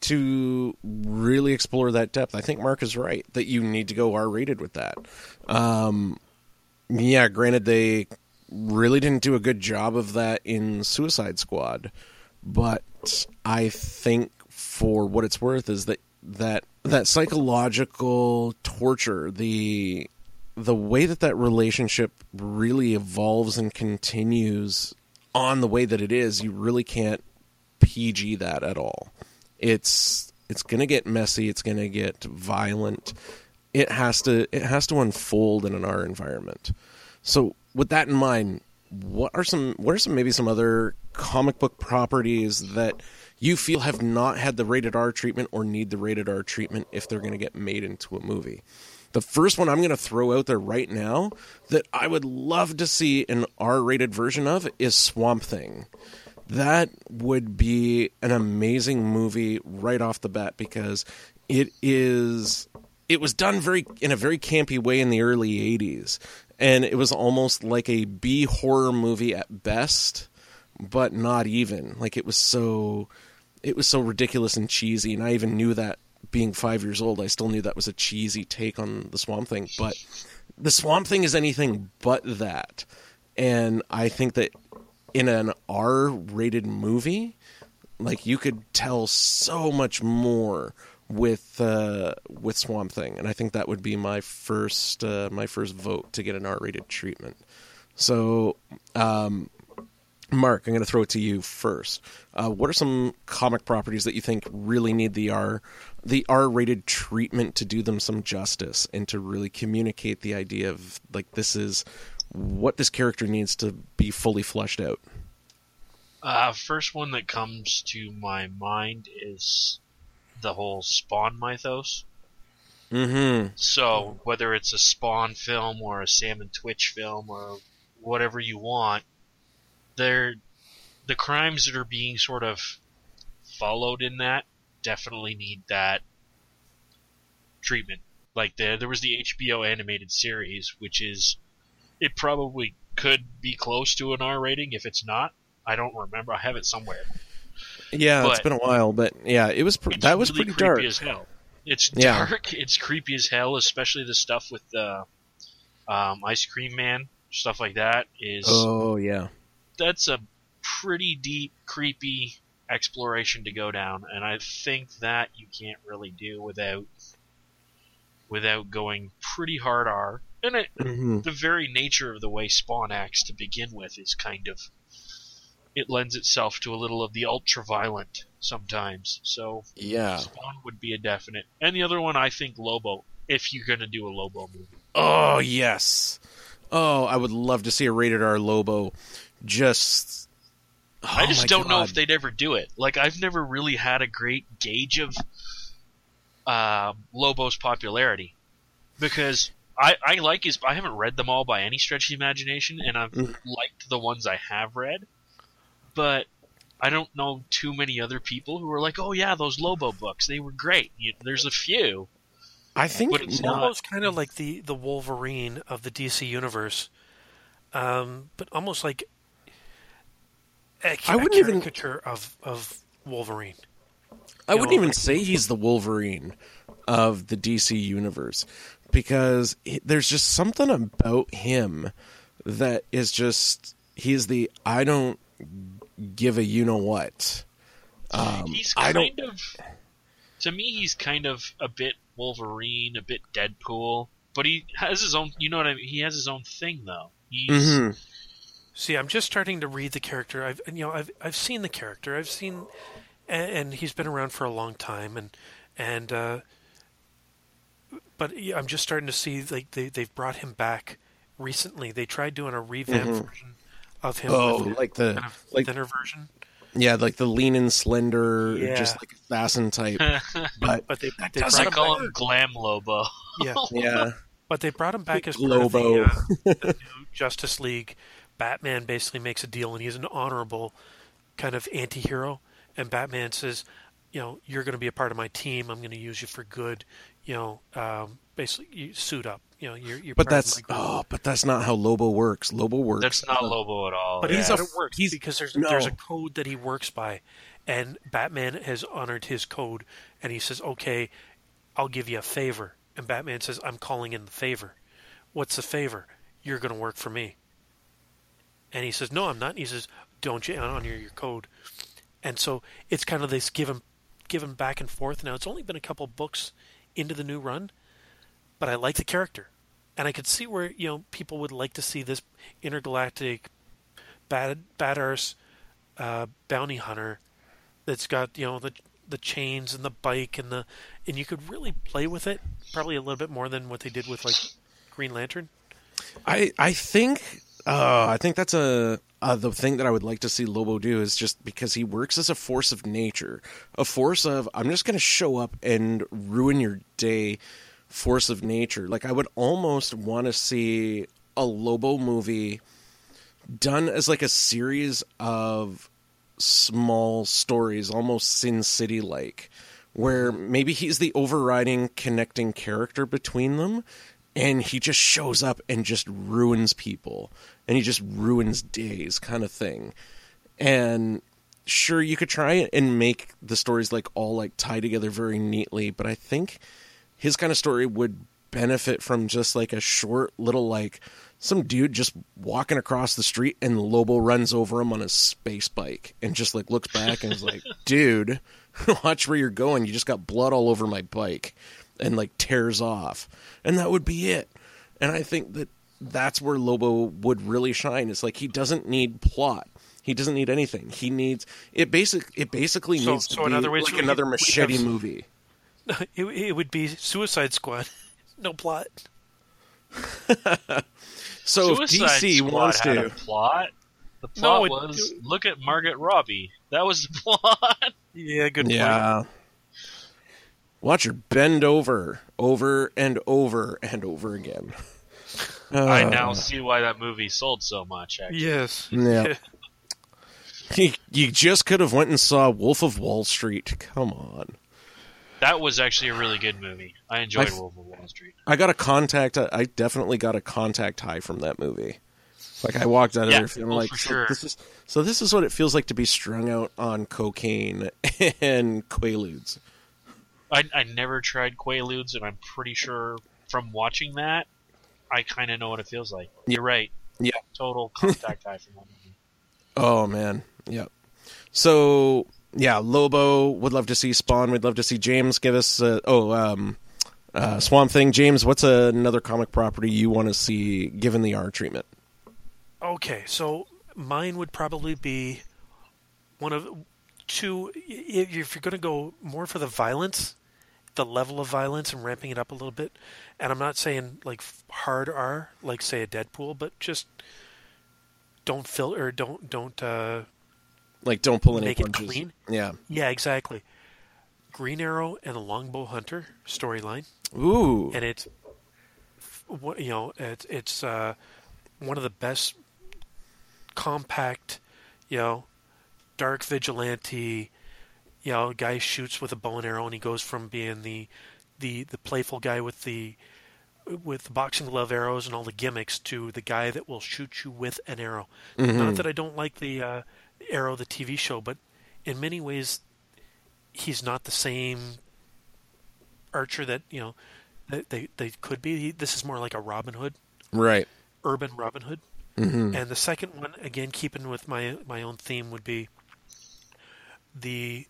to really explore that depth, I think Mark is right that you need to go R-rated with that. Um, yeah, granted, they really didn't do a good job of that in Suicide Squad, but I think for what it's worth is that that that psychological torture, the the way that that relationship really evolves and continues on the way that it is, you really can't P G that at all. It's it's going to get messy, it's going to get violent. It has to it has to unfold in an R environment. So with that in mind, what are some what are some maybe some other comic book properties that you feel have not had the rated R treatment or need the rated R treatment if they're going to get made into a movie? The first one I'm going to throw out there right now that I would love to see an R-rated version of is Swamp Thing. That would be an amazing movie right off the bat because it is it was done very in a very campy way in the early eighties, and it was almost like a B horror movie at best, but not even. Like it was so it was so ridiculous and cheesy, and I even knew that being five years old, I still knew that was a cheesy take on the Swamp Thing, but the Swamp Thing is anything but that. And I think that in an R-rated movie, like you could tell so much more with uh, with Swamp Thing, and I think that would be my first uh, my first vote to get an R-rated treatment. So, um, Mark, I'm going to throw it to you first. Uh, what are some comic properties that you think really need the R the R-rated treatment to do them some justice and to really communicate the idea of like this is what this character needs to be fully fleshed out? Uh, first one that comes to my mind is the whole Spawn mythos. Mm-hmm. So whether it's a Spawn film or a Sam and Twitch film or whatever you want, they're, the crimes that are being sort of followed in that definitely need that treatment. Like the, there was the H B O animated series, which is, it probably could be close to an R rating. If it's not, I don't remember. I have it somewhere. Yeah, But it's been a while, but yeah, it was pr- It's that was really pretty creepy dark. as hell. It's Yeah. dark. It's creepy as hell, especially the stuff with the um, Ice Cream Man, stuff like that. Is Oh yeah, that's a pretty deep, creepy exploration to go down, and I think that you can't really do without without going pretty hard R. And it, mm-hmm. the very nature of the way Spawn acts to begin with is kind of, it lends itself to a little of the ultra-violent sometimes. So yeah. Spawn would be a definite. And the other one, I think Lobo, if you're going to do a Lobo movie. Oh yes. Oh, I would love to see a rated R Lobo. Just, oh, I just my don't know God. if they'd ever do it. Like, I've never really had a great gauge of uh, Lobo's popularity. Because I, I like his. I haven't read them all by any stretch of the imagination, and I've Mm. liked the ones I have read. But I don't know too many other people who are like, "Oh yeah, those Lobo books, they were great." You, there's a few. I think But it's not- not- Almost kind of like the, the Wolverine of the D C universe, um, but almost like a, I a wouldn't even- caricature of, of Wolverine. I wouldn't know, even like- say he's the Wolverine of the D C universe, because he, there's just something about him that is just he's the I don't give a you know what. Um, He's I kind don't. of, to me, he's kind of a bit Wolverine, a bit Deadpool, but he has his own. You know what I mean? He has his own thing, though. He's Mhm. See, I'm just starting to read the character. I've and, you know I've I've seen the character. I've seen, and, and he's been around for a long time, and and uh, but yeah, I'm just starting to see like they they've brought him back recently. They tried doing a revamped Mhm. version of him. Oh, with like the kind of like thinner version. yeah, like the lean and slender, Yeah. just like assassin type. But But they they doesn't brought I him call back. him Glam Lobo. Yeah, yeah, but they brought him back as part Lobo. of the, uh, the new Justice League. Batman basically makes a deal, and he's an honorable kind of anti-hero. And Batman says, you know, you're going to be a part of my team. I'm going to use you for good. You know, um, basically, you suit up. You know, you're. you're but part of that's my group. oh, but that's not how Lobo works. Lobo works. That's not uh, Lobo at all. But yeah. he's a- how it works he's- because there's no. there's a code that he works by, and Batman has honored his code, and he says, "Okay, I'll give you a favor." And Batman says, "I'm calling in the favor. What's the favor? You're going to work for me." And he says, "No, I'm not." And he says, "Don't you honor your code?" And so it's kind of this give him, give him back and forth. Now it's only been a couple books into the new run, but I like the character, and I could see where you know people would like to see this intergalactic bad badass uh, bounty hunter that's got you know the the chains and the bike and the and you could really play with it probably a little bit more than what they did with like Green Lantern. I I think uh, I think that's a uh, the thing that I would like to see Lobo do is just because he works as a force of nature, a force of I'm just going to show up and ruin your day, force of nature. Like I would almost want to see a Lobo movie done as like a series of small stories, almost Sin City like, where maybe he's the overriding connecting character between them. And he just shows up and just ruins people. And he just ruins days, kind of thing. And sure, you could try and make the stories like all like tie together very neatly, but I think his kind of story would benefit from just like a short little like some dude just walking across the street and Lobo runs over him on a space bike and just like looks back and is like, dude, watch where you're going. You just got blood all over my bike. And like tears off, and that would be it. And I think that that's where Lobo would really shine. It's like he doesn't need plot, he doesn't need anything. He needs it. Basic, it basically So- needs so to in be other words, like we- another we Machete have- movie. It, it would be Suicide Squad, no plot. So if D Suicide C Squad wants had to, a plot. The No, plot it- was look at Margaret Robbie. That was the plot. Yeah, good point. yeah, watch her bend over, over and over and over again. I Uh, now see why that movie sold so much. Actually. Yes. Yeah. You, you just could have went and saw Wolf of Wall Street. Come on. That was actually a really good movie. I enjoyed I f- Wolf of Wall Street. I got a contact. I definitely got a contact high from that movie. Like I walked out of Yeah, there feeling oh, like, for so sure. this is so. This is what it feels like to be strung out on cocaine and Quaaludes. I, I never tried Quaaludes, and I'm pretty sure from watching that, I kind of know what it feels like. You're right. Yeah. Total contact high from that movie. Oh man, yeah. So yeah, Lobo would love to see Spawn. We'd love to see James give us. Uh, oh, um, uh, Swamp Thing. James, what's another comic property you want to see given the R treatment? Okay, so mine would probably be one of two. If if you're going to go more for the violence, the level of violence, and ramping it up a little bit, and I'm not saying like hard R, like say a Deadpool, but just don't fill or don't don't. Uh, Like, don't pull any Make it punches. clean? Yeah. yeah, exactly. Green Arrow and a Longbow Hunter storyline, Ooh. and it's what, you know, it, it's uh, one of the best compact, you know, dark vigilante. You know, guy shoots with a bow and arrow, and he goes from being the the the playful guy with the with the boxing glove arrows and all the gimmicks to the guy that will shoot you with an arrow. Mm-hmm. Not that I don't like the uh, Arrow, the T V show, but in many ways, he's not the same archer that you know that they they could be. He, this is more like a Robin Hood, Right. urban Robin Hood. Mm-hmm. And the second one, again, keeping with my my own theme, would be the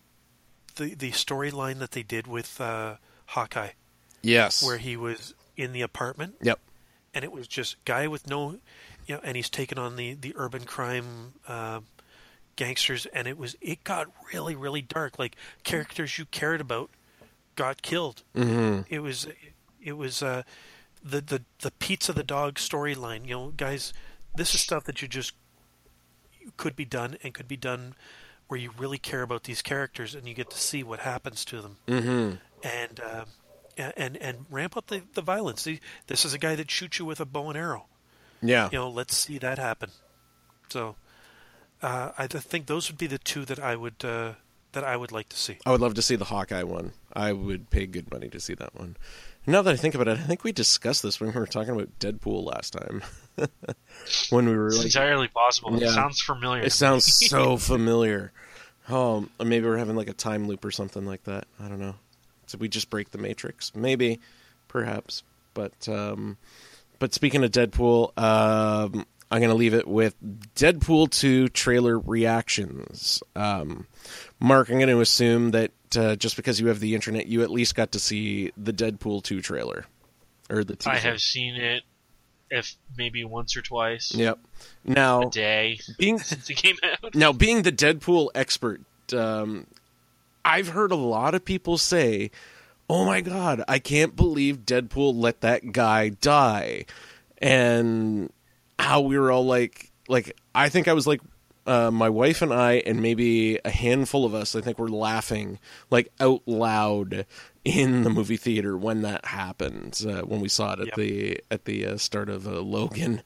the the storyline that they did with uh, Hawkeye, Yes. where he was in the apartment. Yep. And it was just guy with no, you know, and he's taken on the the urban crime uh, gangsters, and it was it got really really dark. Like characters you cared about got killed. Mm-hmm. It was it was uh, the the the Pizza the Dog storyline. You know, guys, this is stuff that you just could be done and could be done where you really care about these characters and you get to see what happens to them. Mm-hmm. And. Uh, And and ramp up the, the violence. See, this is a guy that shoots you with a bow and arrow. Yeah. You know, let's see that happen. So, uh, I th- think those would be the two that I would uh, that I would like to see. I would love to see the Hawkeye one. I would pay good money to see that one. Now that I think about it, I think we discussed this when we were talking about Deadpool last time. When we were It's like, entirely possible. Yeah. It sounds familiar. it sounds so familiar. Oh, maybe we're having like a time loop or something like that. I don't know. Did we just break the Matrix? Maybe, perhaps. But um, but speaking of Deadpool, um, I'm going to leave it with Deadpool two trailer reactions. Um, Mark, I'm going to assume that uh, just because you have the internet, you at least got to see the Deadpool two trailer. Or the teaser. I have seen it, if maybe once or twice. Yep. Now, A day being since it came out. now being the Deadpool expert, um, I've heard a lot of people say, "Oh my God, I can't believe Deadpool let that guy die," and how we were all like, like I think I was like, uh, my wife and I, and maybe a handful of us, I think, were laughing like out loud in the movie theater when that happened, uh, when we saw it at Yep. the at the uh, start of uh, Logan,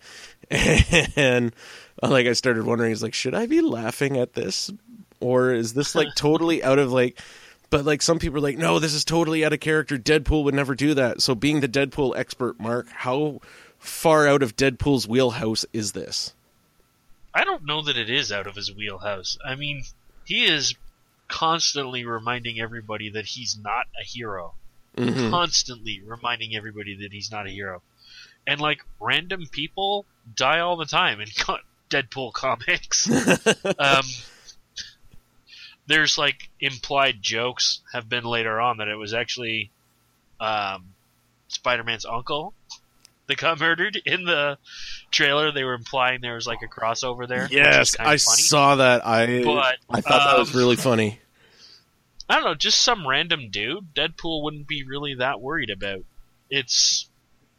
and uh, like I started wondering, is like, should I be laughing at this? Or is this like totally out of like, but like some people are like, no, this is totally out of character. Deadpool would never do that. So being the Deadpool expert, Mark, how far out of Deadpool's wheelhouse is this? I don't know that it is out of his wheelhouse. I mean, he is constantly reminding everybody that he's not a hero. Mm-hmm. Constantly reminding everybody that he's not a hero. And like random people die all the time in co- Deadpool comics. um, There's like implied jokes have been later on that it was actually um, Spider-Man's uncle that got murdered in the trailer. They were implying there was like a crossover there. Yes, which is I kinda funny. saw that. I But, I thought that was um, really funny. I don't know, just some random dude. Deadpool wouldn't be really that worried about. It's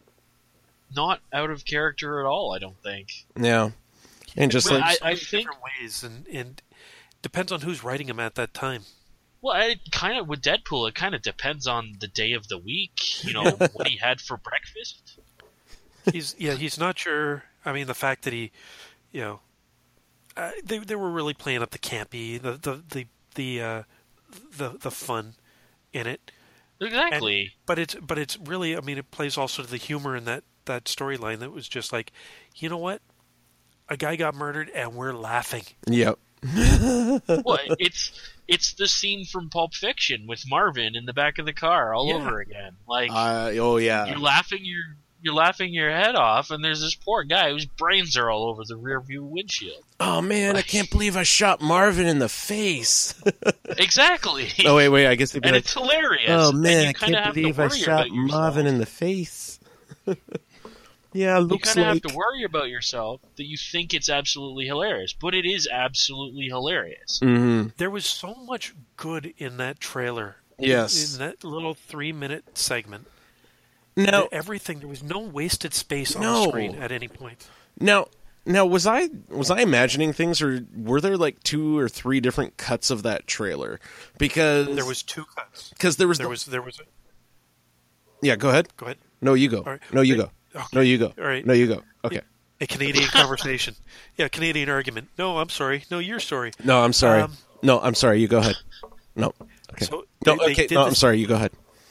not out of character at all, I don't think. Yeah, and just Well, like I- I So many think- different ways, and and depends on who's writing him at that time. Well, it kind of with Deadpool, it kind of depends on the day of the week. You know, what he had for breakfast. He's yeah, he's not sure. I mean, the fact that he, you know, uh, they they were really playing up the campy, the the the the uh, the, the fun in it. Exactly. But it's but it's really, I mean, it plays also to the humor in that that storyline that was just like, you know what, a guy got murdered and we're laughing. yep. Well, it's it's the scene from Pulp Fiction with Marvin in the back of the car all Yeah. over again. Like Uh, oh yeah. you're laughing your you're laughing your head off, and there's this poor guy whose brains are all over the rear view windshield. Oh man, I can't believe I shot Marvin in the face. Exactly. Oh wait, wait. I guess they'd be and like, it's hilarious. oh And man, you I kinda can't have to believe I worry shot about yourself. Marvin in the face. Yeah, You looks kind of like. have to worry about yourself that you think it's absolutely hilarious, but it is absolutely hilarious. Mm-hmm. There was so much good in that trailer. Yes. In that little three minute segment. Now, That everything, there was no wasted space on No. the screen at any point. now, now, was I was I imagining things, or were there like two or three different cuts of that trailer? Because There was two cuts. because there was There the- was there was yeah. Go ahead. go ahead. No, you go. right. No, you go. Okay. No, you go. All right. No, you go. Okay. A Canadian conversation. Yeah, Canadian argument. No, I'm sorry. No, you're sorry. No, I'm sorry. Um, no, I'm sorry. You go ahead. No. Okay. So no, they- they okay. did No, I'm this- sorry. You go ahead.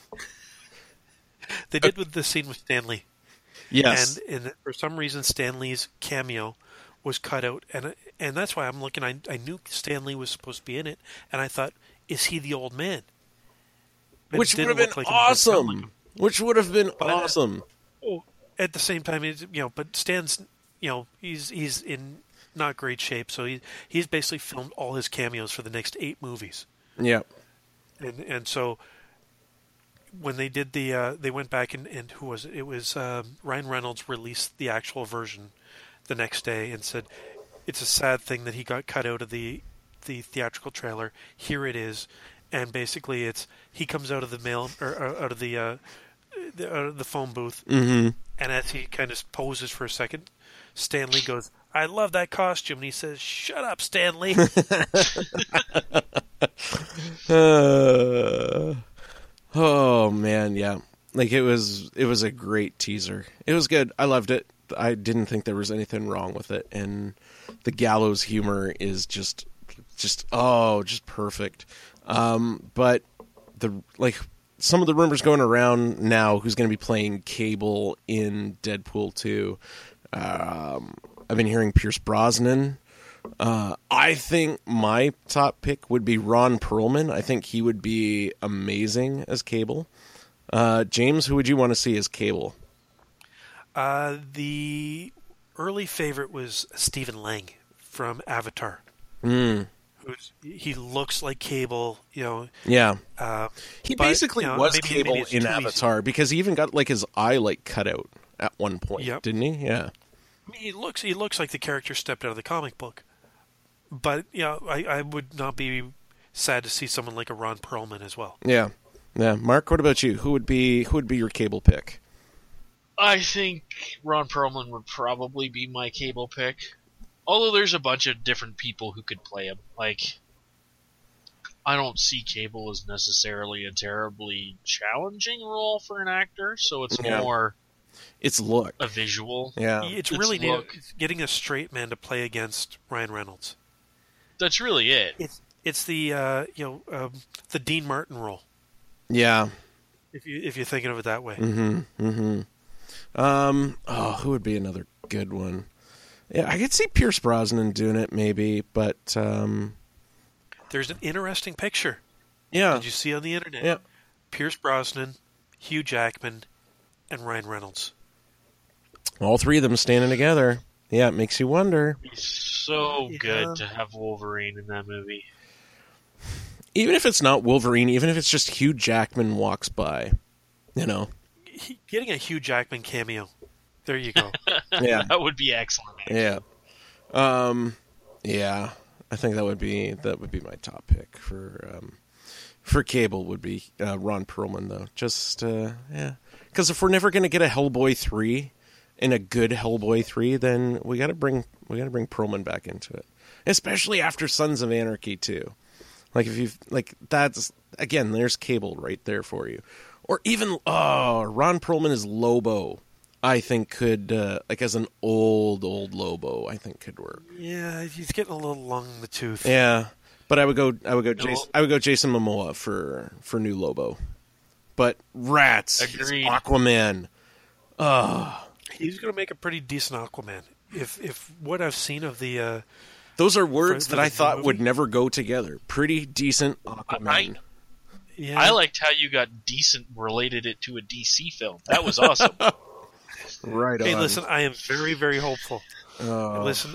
They did with the scene with Stanley. Yes. And, and for some reason, Stanley's cameo was cut out, and and that's why I'm looking. I I knew Stanley was supposed to be in it, and I thought, is he the old man? But it Which would didn't have been look like him, it didn't sound like awesome. him. Which would have been But, uh, awesome. Oh, at the same time, it's, you know, but Stan's, you know, he's he's in not great shape, so he he's basically filmed all his cameos for the next eight movies, Yeah. and and so when they did the uh, they went back and, and who was it? It was um, Ryan Reynolds released the actual version the next day and said it's a sad thing that he got cut out of the the theatrical trailer. Here it is, and basically it's he comes out of the mail or, or out of the uh, the, uh, the phone booth, Mm-hmm. and as he kind of poses for a second, Stanley goes, "I love that costume," and he says, "Shut up, Stanley." Uh, oh man, yeah. Like it was it was a great teaser. It was good. I loved it. I didn't think there was anything wrong with it, and the gallows humor is just just oh, just perfect. Um, but the like some of the rumors going around now who's going to be playing Cable in Deadpool two. Um, I've been hearing Pierce Brosnan. Uh, I think my top pick would be Ron Perlman. I think he would be amazing as Cable. Uh, James, who would you want to see as Cable? Uh, the early favorite was Stephen Lang from Avatar. Mm. Who's, he looks like Cable, you know. Yeah, Uh, he but, basically you know, was maybe- Cable maybe it's in too easy. Avatar because he even got like his eye like cut out at one point, Yep. didn't he? Yeah. I mean, he looks he looks like the character stepped out of the comic book. But you know, I, I would not be sad to see someone like a Ron Perlman as well. Yeah, yeah. Mark, what about you? Who would be who would be your Cable pick? I think Ron Perlman would probably be my Cable pick. Although there's a bunch of different people who could play him. Like, I don't see Cable as necessarily a terribly challenging role for an actor, so it's Yeah. more It's look. a visual. Yeah, It's, It's really neat look. getting a straight man to play against Ryan Reynolds. That's really it. It's it's the uh, you know um, the Dean Martin role. yeah. If you if you're thinking of it that way. Mm-hmm. Mm-hmm. Um. Oh, who would be another good one? Yeah, I could see Pierce Brosnan doing it, maybe, but um. There's an interesting picture. Yeah. Did you see on the internet? Yeah. Pierce Brosnan, Hugh Jackman, and Ryan Reynolds. All three of them standing together. Yeah, it makes you wonder. He's so Yeah. good to have Wolverine in that movie. Even if it's not Wolverine, even if it's just Hugh Jackman walks by, you know. He, getting a Hugh Jackman cameo. There you go. Yeah. That would be excellent. Yeah. Um. Yeah. I think that would be that would be my top pick for um, for Cable would be uh, Ron Perlman though. Just uh, yeah, because if we're never going to get a Hellboy three and a good Hellboy three, then we got to bring we got to bring Perlman back into it, especially after Sons of Anarchy too. Like if you like that's again, there's Cable right there for you, or even oh Ron Perlman as Lobo. I think could uh, like as an old old Lobo. I think could work. Yeah, he's getting a little long in the tooth. Yeah, but I would go. I would go. No. Jason, I would go Jason Momoa for for new Lobo. But Rats, he's Agreed. Aquaman. Oh, He's going to make a pretty decent Aquaman. If if what I've seen of the uh, those are words For- that for I the thought movie? would never go together. Pretty decent Aquaman. yeah, I liked how you got decent related it to a D C film. That was awesome. right Hey, on. listen, I am very very hopeful. Oh, Listen,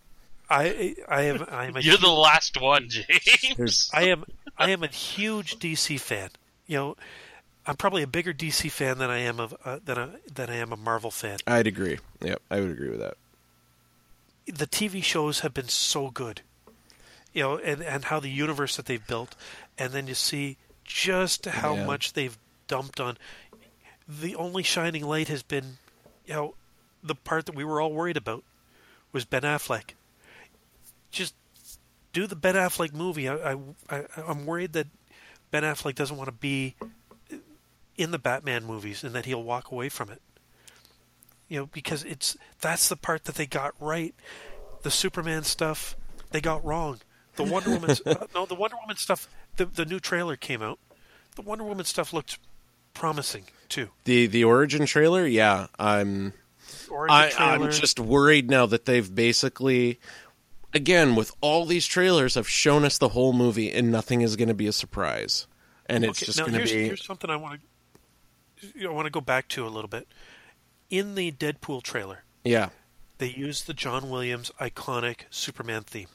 I I am I am a You're the last one, James. there's- I am I am a huge D C fan. You know, I'm probably a bigger D C fan than I am of uh, than I, than I am a Marvel fan. I'd agree. Yep, I would agree with that. The T V shows have been so good, you know, and, and how the universe that they've built, and then you see just how Yeah. much they've dumped on. The only shining light has been, you know, the part that we were all worried about was Ben Affleck. Just do the Ben Affleck movie. I, I, I I'm worried that Ben Affleck doesn't want to be in the Batman movies, and that he'll walk away from it. You know, because it's that's the part that they got right. The Superman stuff they got wrong. The Wonder Woman uh, no, the Wonder Woman stuff. The the new trailer came out. The Wonder Woman stuff looked promising too. The the origin trailer, yeah. I'm Origin I, trailer. I'm just worried now that they've basically, again, with all these trailers, have shown us the whole movie, and nothing is going to be a surprise, and it's okay, just now going to here's, be. here's something I want to you know, I want to go back to a little bit. In the Deadpool trailer, Yeah. they used the John Williams iconic Superman theme.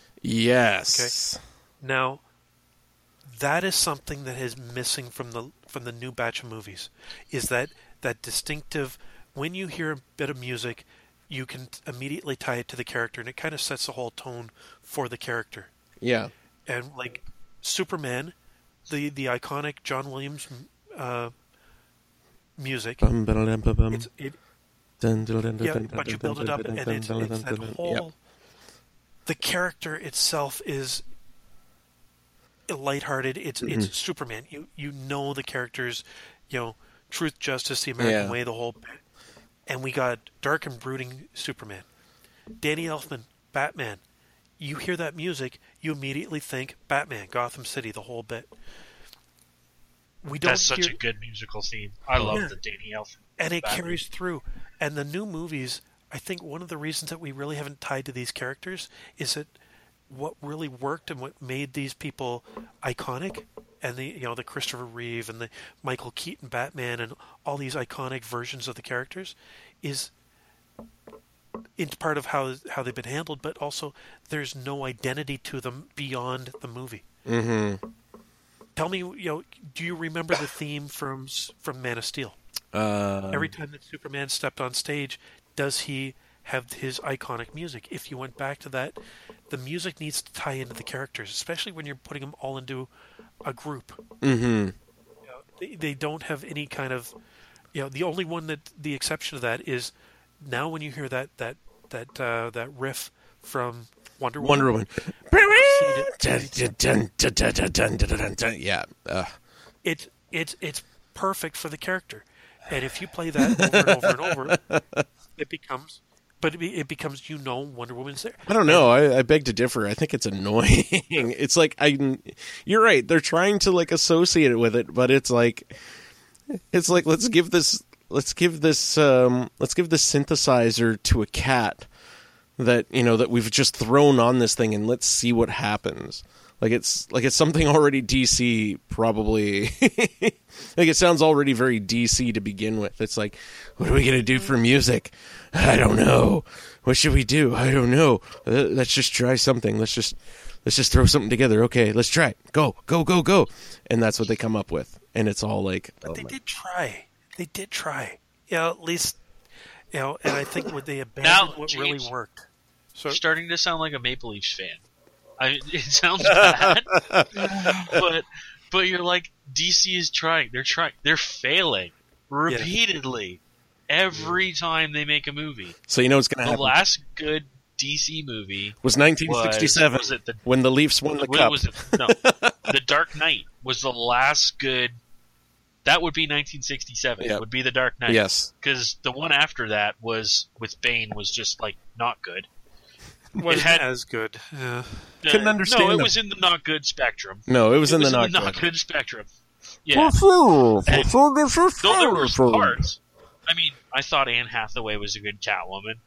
Yes. Now, that is something that is missing from the from the new batch of movies. Is that that distinctive? When you hear a bit of music, you can immediately tie it to the character, and it kind of sets the whole tone for the character. Yeah. And like Superman, the the iconic John Williams uh, music. Bum, ba-da-dum, ba-bum. It's it. Dun, dun, dun, dun, Yeah, dun, but you dun, build it dun, up, dun, and dun, it's, dun, it's dun, that dun, whole. yep. The character itself is lighthearted. It's Mm-hmm. it's Superman. You you know the characters, you know, truth, justice, the American Yeah. way, the whole bit. And we got dark and brooding Superman. Danny Elfman, Batman. You hear that music, you immediately think Batman, Gotham City, the whole bit. We don't That's such hear, a good musical theme. I love Yeah. the Danny Elfman. and it Batman. carries through. And the new movies, I think one of the reasons that we really haven't tied to these characters is that what really worked and what made these people iconic, and the you know the Christopher Reeve and the Michael Keaton Batman and all these iconic versions of the characters, is it's part of how how they've been handled, but also there's no identity to them beyond the movie. Mm-hmm. Tell me, you know, do you remember the theme from from Man of Steel? Uh, Every time that Superman stepped on stage, does he have his iconic music? If you went back to that, the music needs to tie into the characters, especially when you're putting them all into a group. mm-hmm. You know, they, they don't have any kind of, you know, the only one that the exception to that is now when you hear that that that uh, that riff from Wonder Woman. Wonder Woman. Dun, dun, dun, dun, dun, dun, dun, dun, dun. Yeah. Uh, It's it's it's perfect for the character, and if you play that over and over and over, it becomes. But it, be, it becomes, you know, Wonder Woman's there. I don't know. I, I beg to differ. I think it's annoying. It's like I. You're right. They're trying to like associate it with it, but it's like, it's like let's give this let's give this um, let's give this synthesizer to a cat that you know that we've just thrown on this thing, and let's see what happens. Like it's like it's something already D C probably. Like it sounds already very D C to begin with. It's like, what are we gonna do for music? I don't know. What should we do? I don't know. Uh, let's just try something. Let's just let's just throw something together. Okay, let's try it. Go, go, go, go. And that's what they come up with. And it's all like, But oh they my- did try. They did try. You know, at least, you know, and I think what they abandoned Now, what James, really worked. So Starting to sound like a Maple Leafs fan. I it sounds bad, but but you're like D C is trying. They're trying. They're failing repeatedly every time they make a movie. So you know what's going to The happen. last good D C movie was nineteen sixty-seven was, was it the when the Leafs won the what cup. was it? No, The Dark Knight was the last good. That would be nineteen sixty-seven. Yep. Would be The Dark Knight. Yes. Because the one after that was with Bane was just like not good. was it had- as good. Yeah. Couldn't Uh, understand No, it them. was in the not good spectrum. No, it was It in was the in not the not good. good spectrum. Yeah. Though Though there was parts. I mean, I thought Anne Hathaway was a good Catwoman.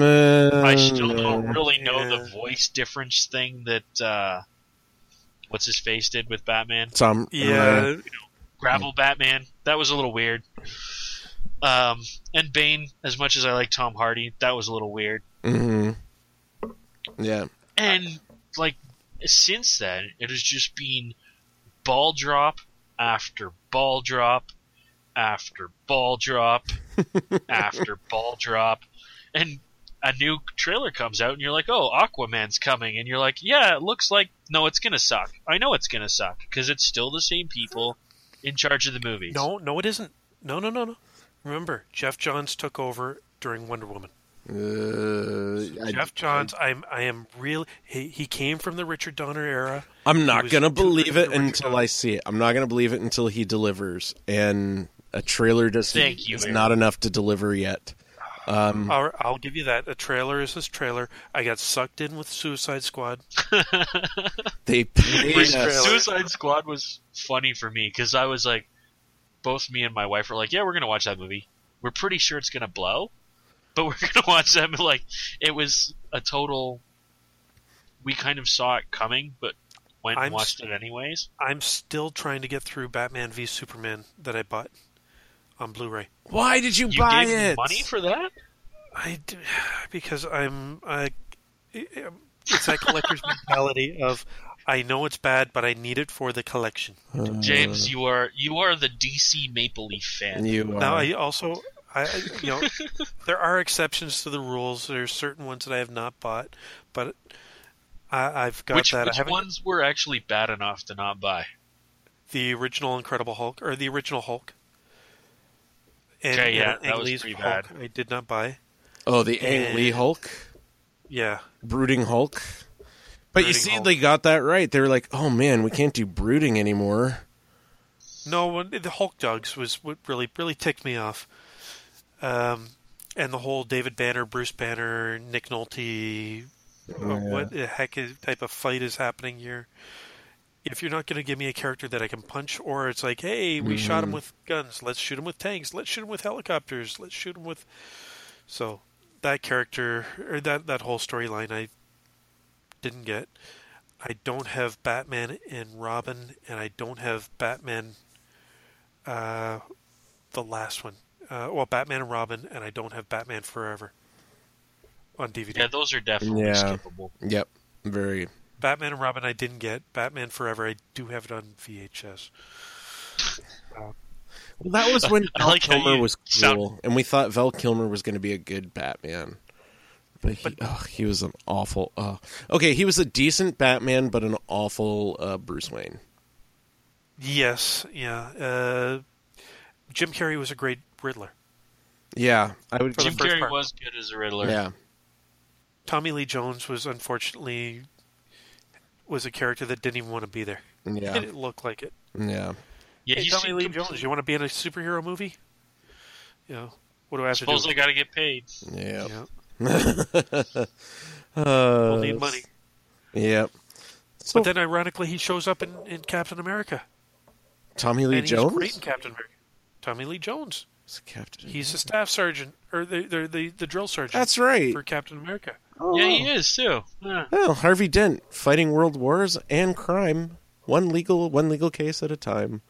I still don't really know Yeah. the voice difference thing that uh, what's his face did with Batman. Some, Yeah. Gravel Batman. That was a little weird. Um, and Bane, as much as I like Tom Hardy, that was a little weird. hmm Yeah. And like since then, it has just been ball drop after ball drop after ball drop after ball drop, and a new trailer comes out, and you're like, "Oh, Aquaman's coming," and you're like, "Yeah, it looks like no, it's gonna suck. I know it's gonna suck because it's still the same people in charge of the movies." No, no, it isn't. No, no, no, no. Remember, Jeff Johns took over during Wonder Woman. Uh, I, Jeff Johns, I, I'm I am really he, he came from the Richard Donner era. I'm not was gonna tutoring believe it the Richard until Donner. I see it. I'm not gonna believe it until he delivers, and a trailer does Thank you, is Aaron. not enough to deliver yet. Um, I'll, I'll give you that. A trailer is this trailer. I got sucked in with Suicide Squad. they played Great us. trailer. Suicide Squad was funny for me because I was like, both me and my wife were like, yeah, we're gonna watch that movie. We're pretty sure it's gonna blow, but we're gonna watch that. Like, it was a total. We kind of saw it coming, but went and I'm watched it anyways. I'm still trying to get through Batman v Superman that I bought on Blu-ray. Why did you, You buy gave me it? money for that? I do, because I'm I, it's that collector's mentality of I know it's bad, but I need it for the collection. James, you are you are the D C Maple Leaf fan. You Now are. I also I I- you know there are exceptions to the rules. There's certain ones that I have not bought, but I, I've got which that. which I haven't ones were actually bad enough to not buy? the original Incredible Hulk or the original Hulk. And, Okay, yeah, and that Ang was Lee's pretty Hulk bad. I did not buy. Oh, the Ang And- Lee Hulk, Yeah. brooding Hulk. But you Brooding see, Hulk. they got that right. They were like, "Oh man, we can't do brooding anymore." No, when- the Hulk Dogs was what really really ticked me off. Um, and the whole David Banner, Bruce Banner, Nick Nolte, uh, Yeah. what the heck is, type of fight is happening here? If you're not going to give me a character that I can punch, or it's like, hey, we shot him with guns, let's shoot him with tanks, let's shoot him with helicopters, let's shoot him with. So that character or that that whole storyline, I didn't get. I don't have Batman and Robin, and I don't have Batman. Uh, the last one. Uh, well, Batman and Robin, and I don't have Batman Forever on D V D. Yeah, those are definitely Yeah. skippable. Yep, very. Batman and Robin I didn't get. Batman Forever I do have it on V H S. Well, that was when I Val like how Kilmer you was cool, sound- and we thought Val Kilmer was going to be a good Batman. But he, But- oh, he was an awful. Uh, okay, he was a decent Batman, but an awful uh, Bruce Wayne. Yes, yeah. Uh, Jim Carrey was a great Riddler. Yeah, I would. For the Jim first Carrey part. was good as a Riddler. Yeah, Tommy Lee Jones was unfortunately was a character that didn't even want to be there. yeah, It looked like it. yeah. Yeah, Hey, you Tommy seem Lee complete- Jones, you want to be in a superhero movie? You know, what do I have Suppose to I do? got to get paid. Yeah. Yeah, uh, we'll need money. Yep. So But then, ironically, he shows up in, in Captain America. Tommy Lee and Jones. he's great in Captain America. Tommy Lee Jones. He's a Captain. He's the staff sergeant, or the the, the, the drill sergeant. That's right. For Captain America. Oh. Yeah, he is too. Yeah. Well, Harvey Dent fighting world wars and crime, one legal one legal case at a time.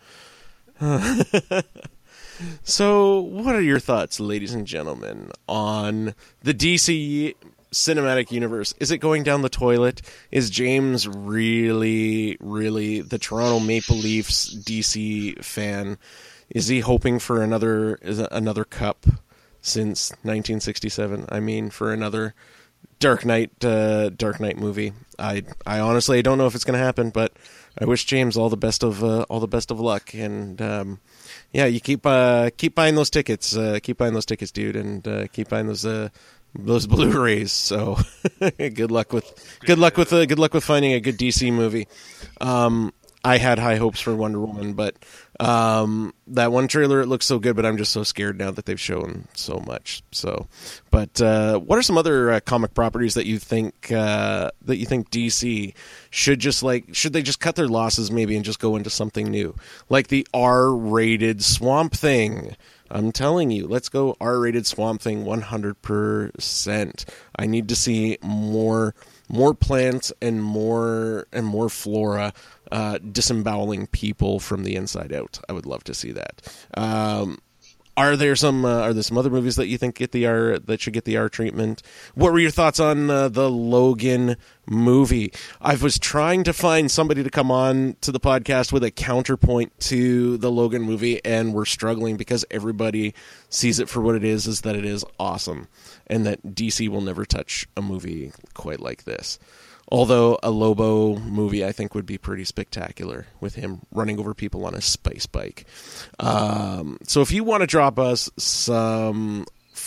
So, what are your thoughts, ladies and gentlemen, on the D C cinematic universe? Is it going down the toilet? Is James really, really the Toronto Maple Leafs D C fan? Is he hoping for another is it another cup since nineteen sixty-seven? I mean, for another Dark Knight, uh, Dark Knight movie. I, I honestly don't know if it's going to happen, but I wish James all the best of uh, all the best of luck. And um, yeah, you keep uh, keep buying those tickets, uh, keep buying those tickets, dude, and uh, keep buying those uh, those Blu-rays. So good luck with good luck with uh, good luck with finding a good D C movie. Um, I had high hopes for Wonder Woman, but um, that one trailer, it looks so good, but I'm just so scared now that they've shown so much. So, but uh, what are some other uh, comic properties that you think uh, that you think D C should just like should they just cut their losses maybe and just go into something new, like the R-rated Swamp Thing? I'm telling you, let's go R-rated Swamp Thing one hundred percent. I need to see more more plants and more and more flora uh, disemboweling people from the inside out. I would love to see that. Um, are there some uh, are there some other movies that you think get the R that should get the R treatment? What were your thoughts on uh, the Logan movie? I was trying to find somebody to come on to the podcast with a counterpoint to the Logan movie, and we're struggling because everybody sees it for what it is: is that it is awesome, and that D C will never touch a movie quite like this. Although a Lobo movie, I think, would be pretty spectacular with him running over people on a spice bike. Um, so if you want to drop us some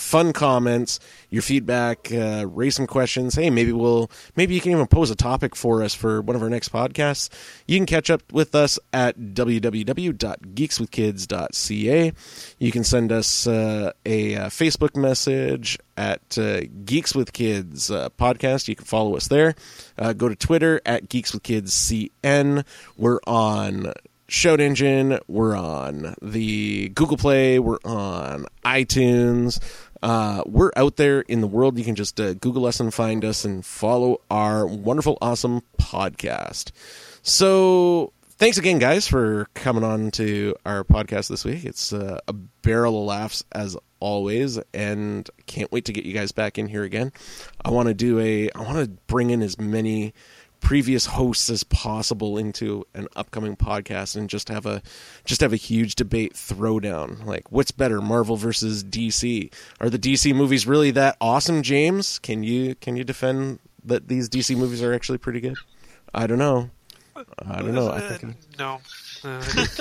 fun comments, your feedback, uh, raise some questions. Hey, maybe we'll maybe you can even pose a topic for us for one of our next podcasts. You can catch up with us at w w w dot geeks with kids dot c a. You can send us uh, a uh, Facebook message at uh, Geeks with Kids uh, podcast. You can follow us there. Uh, go to Twitter at Geeks with Kids C N. We're on Shout Engine. We're on the Google Play. We're on iTunes. Uh, we're out there in the world. You can just uh, Google us and find us and follow our wonderful, awesome podcast. So thanks again, guys, for coming on to our podcast this week. It's uh, a barrel of laughs as always, and can't wait to get you guys back in here again. I want to do a, I want to bring in as many previous hosts as possible into an upcoming podcast and just have a, just have a huge debate throwdown. Like, what's better, Marvel versus D C? Are the D C movies really that awesome, James? Can you, can you defend that these D C movies are actually pretty good? I don't know. I don't know. I think uh, no. Uh,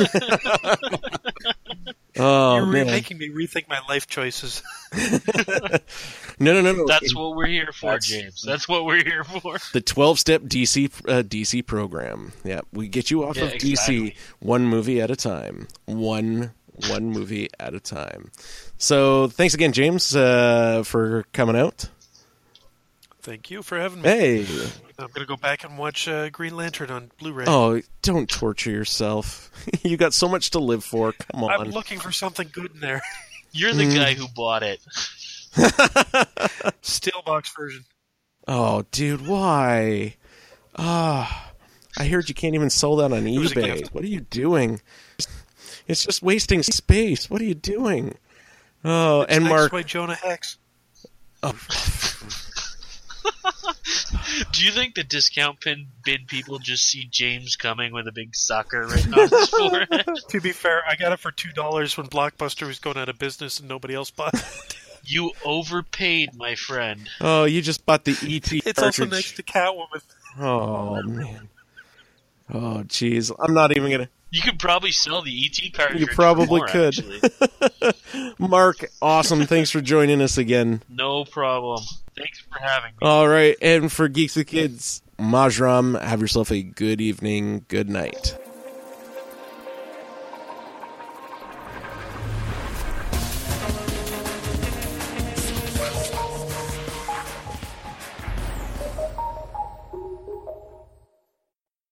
oh, You're man. making me rethink my life choices. no, no, no, no. That's what we're here for, That's- James. That's what we're here for. The twelve-step D C uh, D C program. Yeah, we get you off Yeah, of D C exactly. one movie at a time. One one movie at a time. So thanks again, James, uh, for coming out. Thank you for having me. Hey. I'm going to go back and watch uh, Green Lantern on Blu-ray. Oh, don't torture yourself. You got so much to live for. Come I'm on. looking for something good in there. You're the Mm. guy who bought it. Steelbox version. Oh, dude, why? Ah, I heard you can't even sell that on was a eBay. gift. What are you doing? It's just wasting space. What are you doing? Oh, It's and next Mark. by Jonah Hex. Do you think the discount pin bid people just see James coming with a big sucker written on his forehead? To be fair, I got it for two dollars when Blockbuster was going out of business and nobody else bought it. You overpaid, my friend. Oh, you just bought the E T It's cartridge. also next to Catwoman. Oh, man. Oh, jeez. I'm not even going You could probably sell the E T cartridge. You probably for more, could. actually. to... Mark, awesome. Thanks for joining us again. No problem. Thanks for having me. All right. And for Geeks with Kids, Majram, have yourself a good evening. Good night. West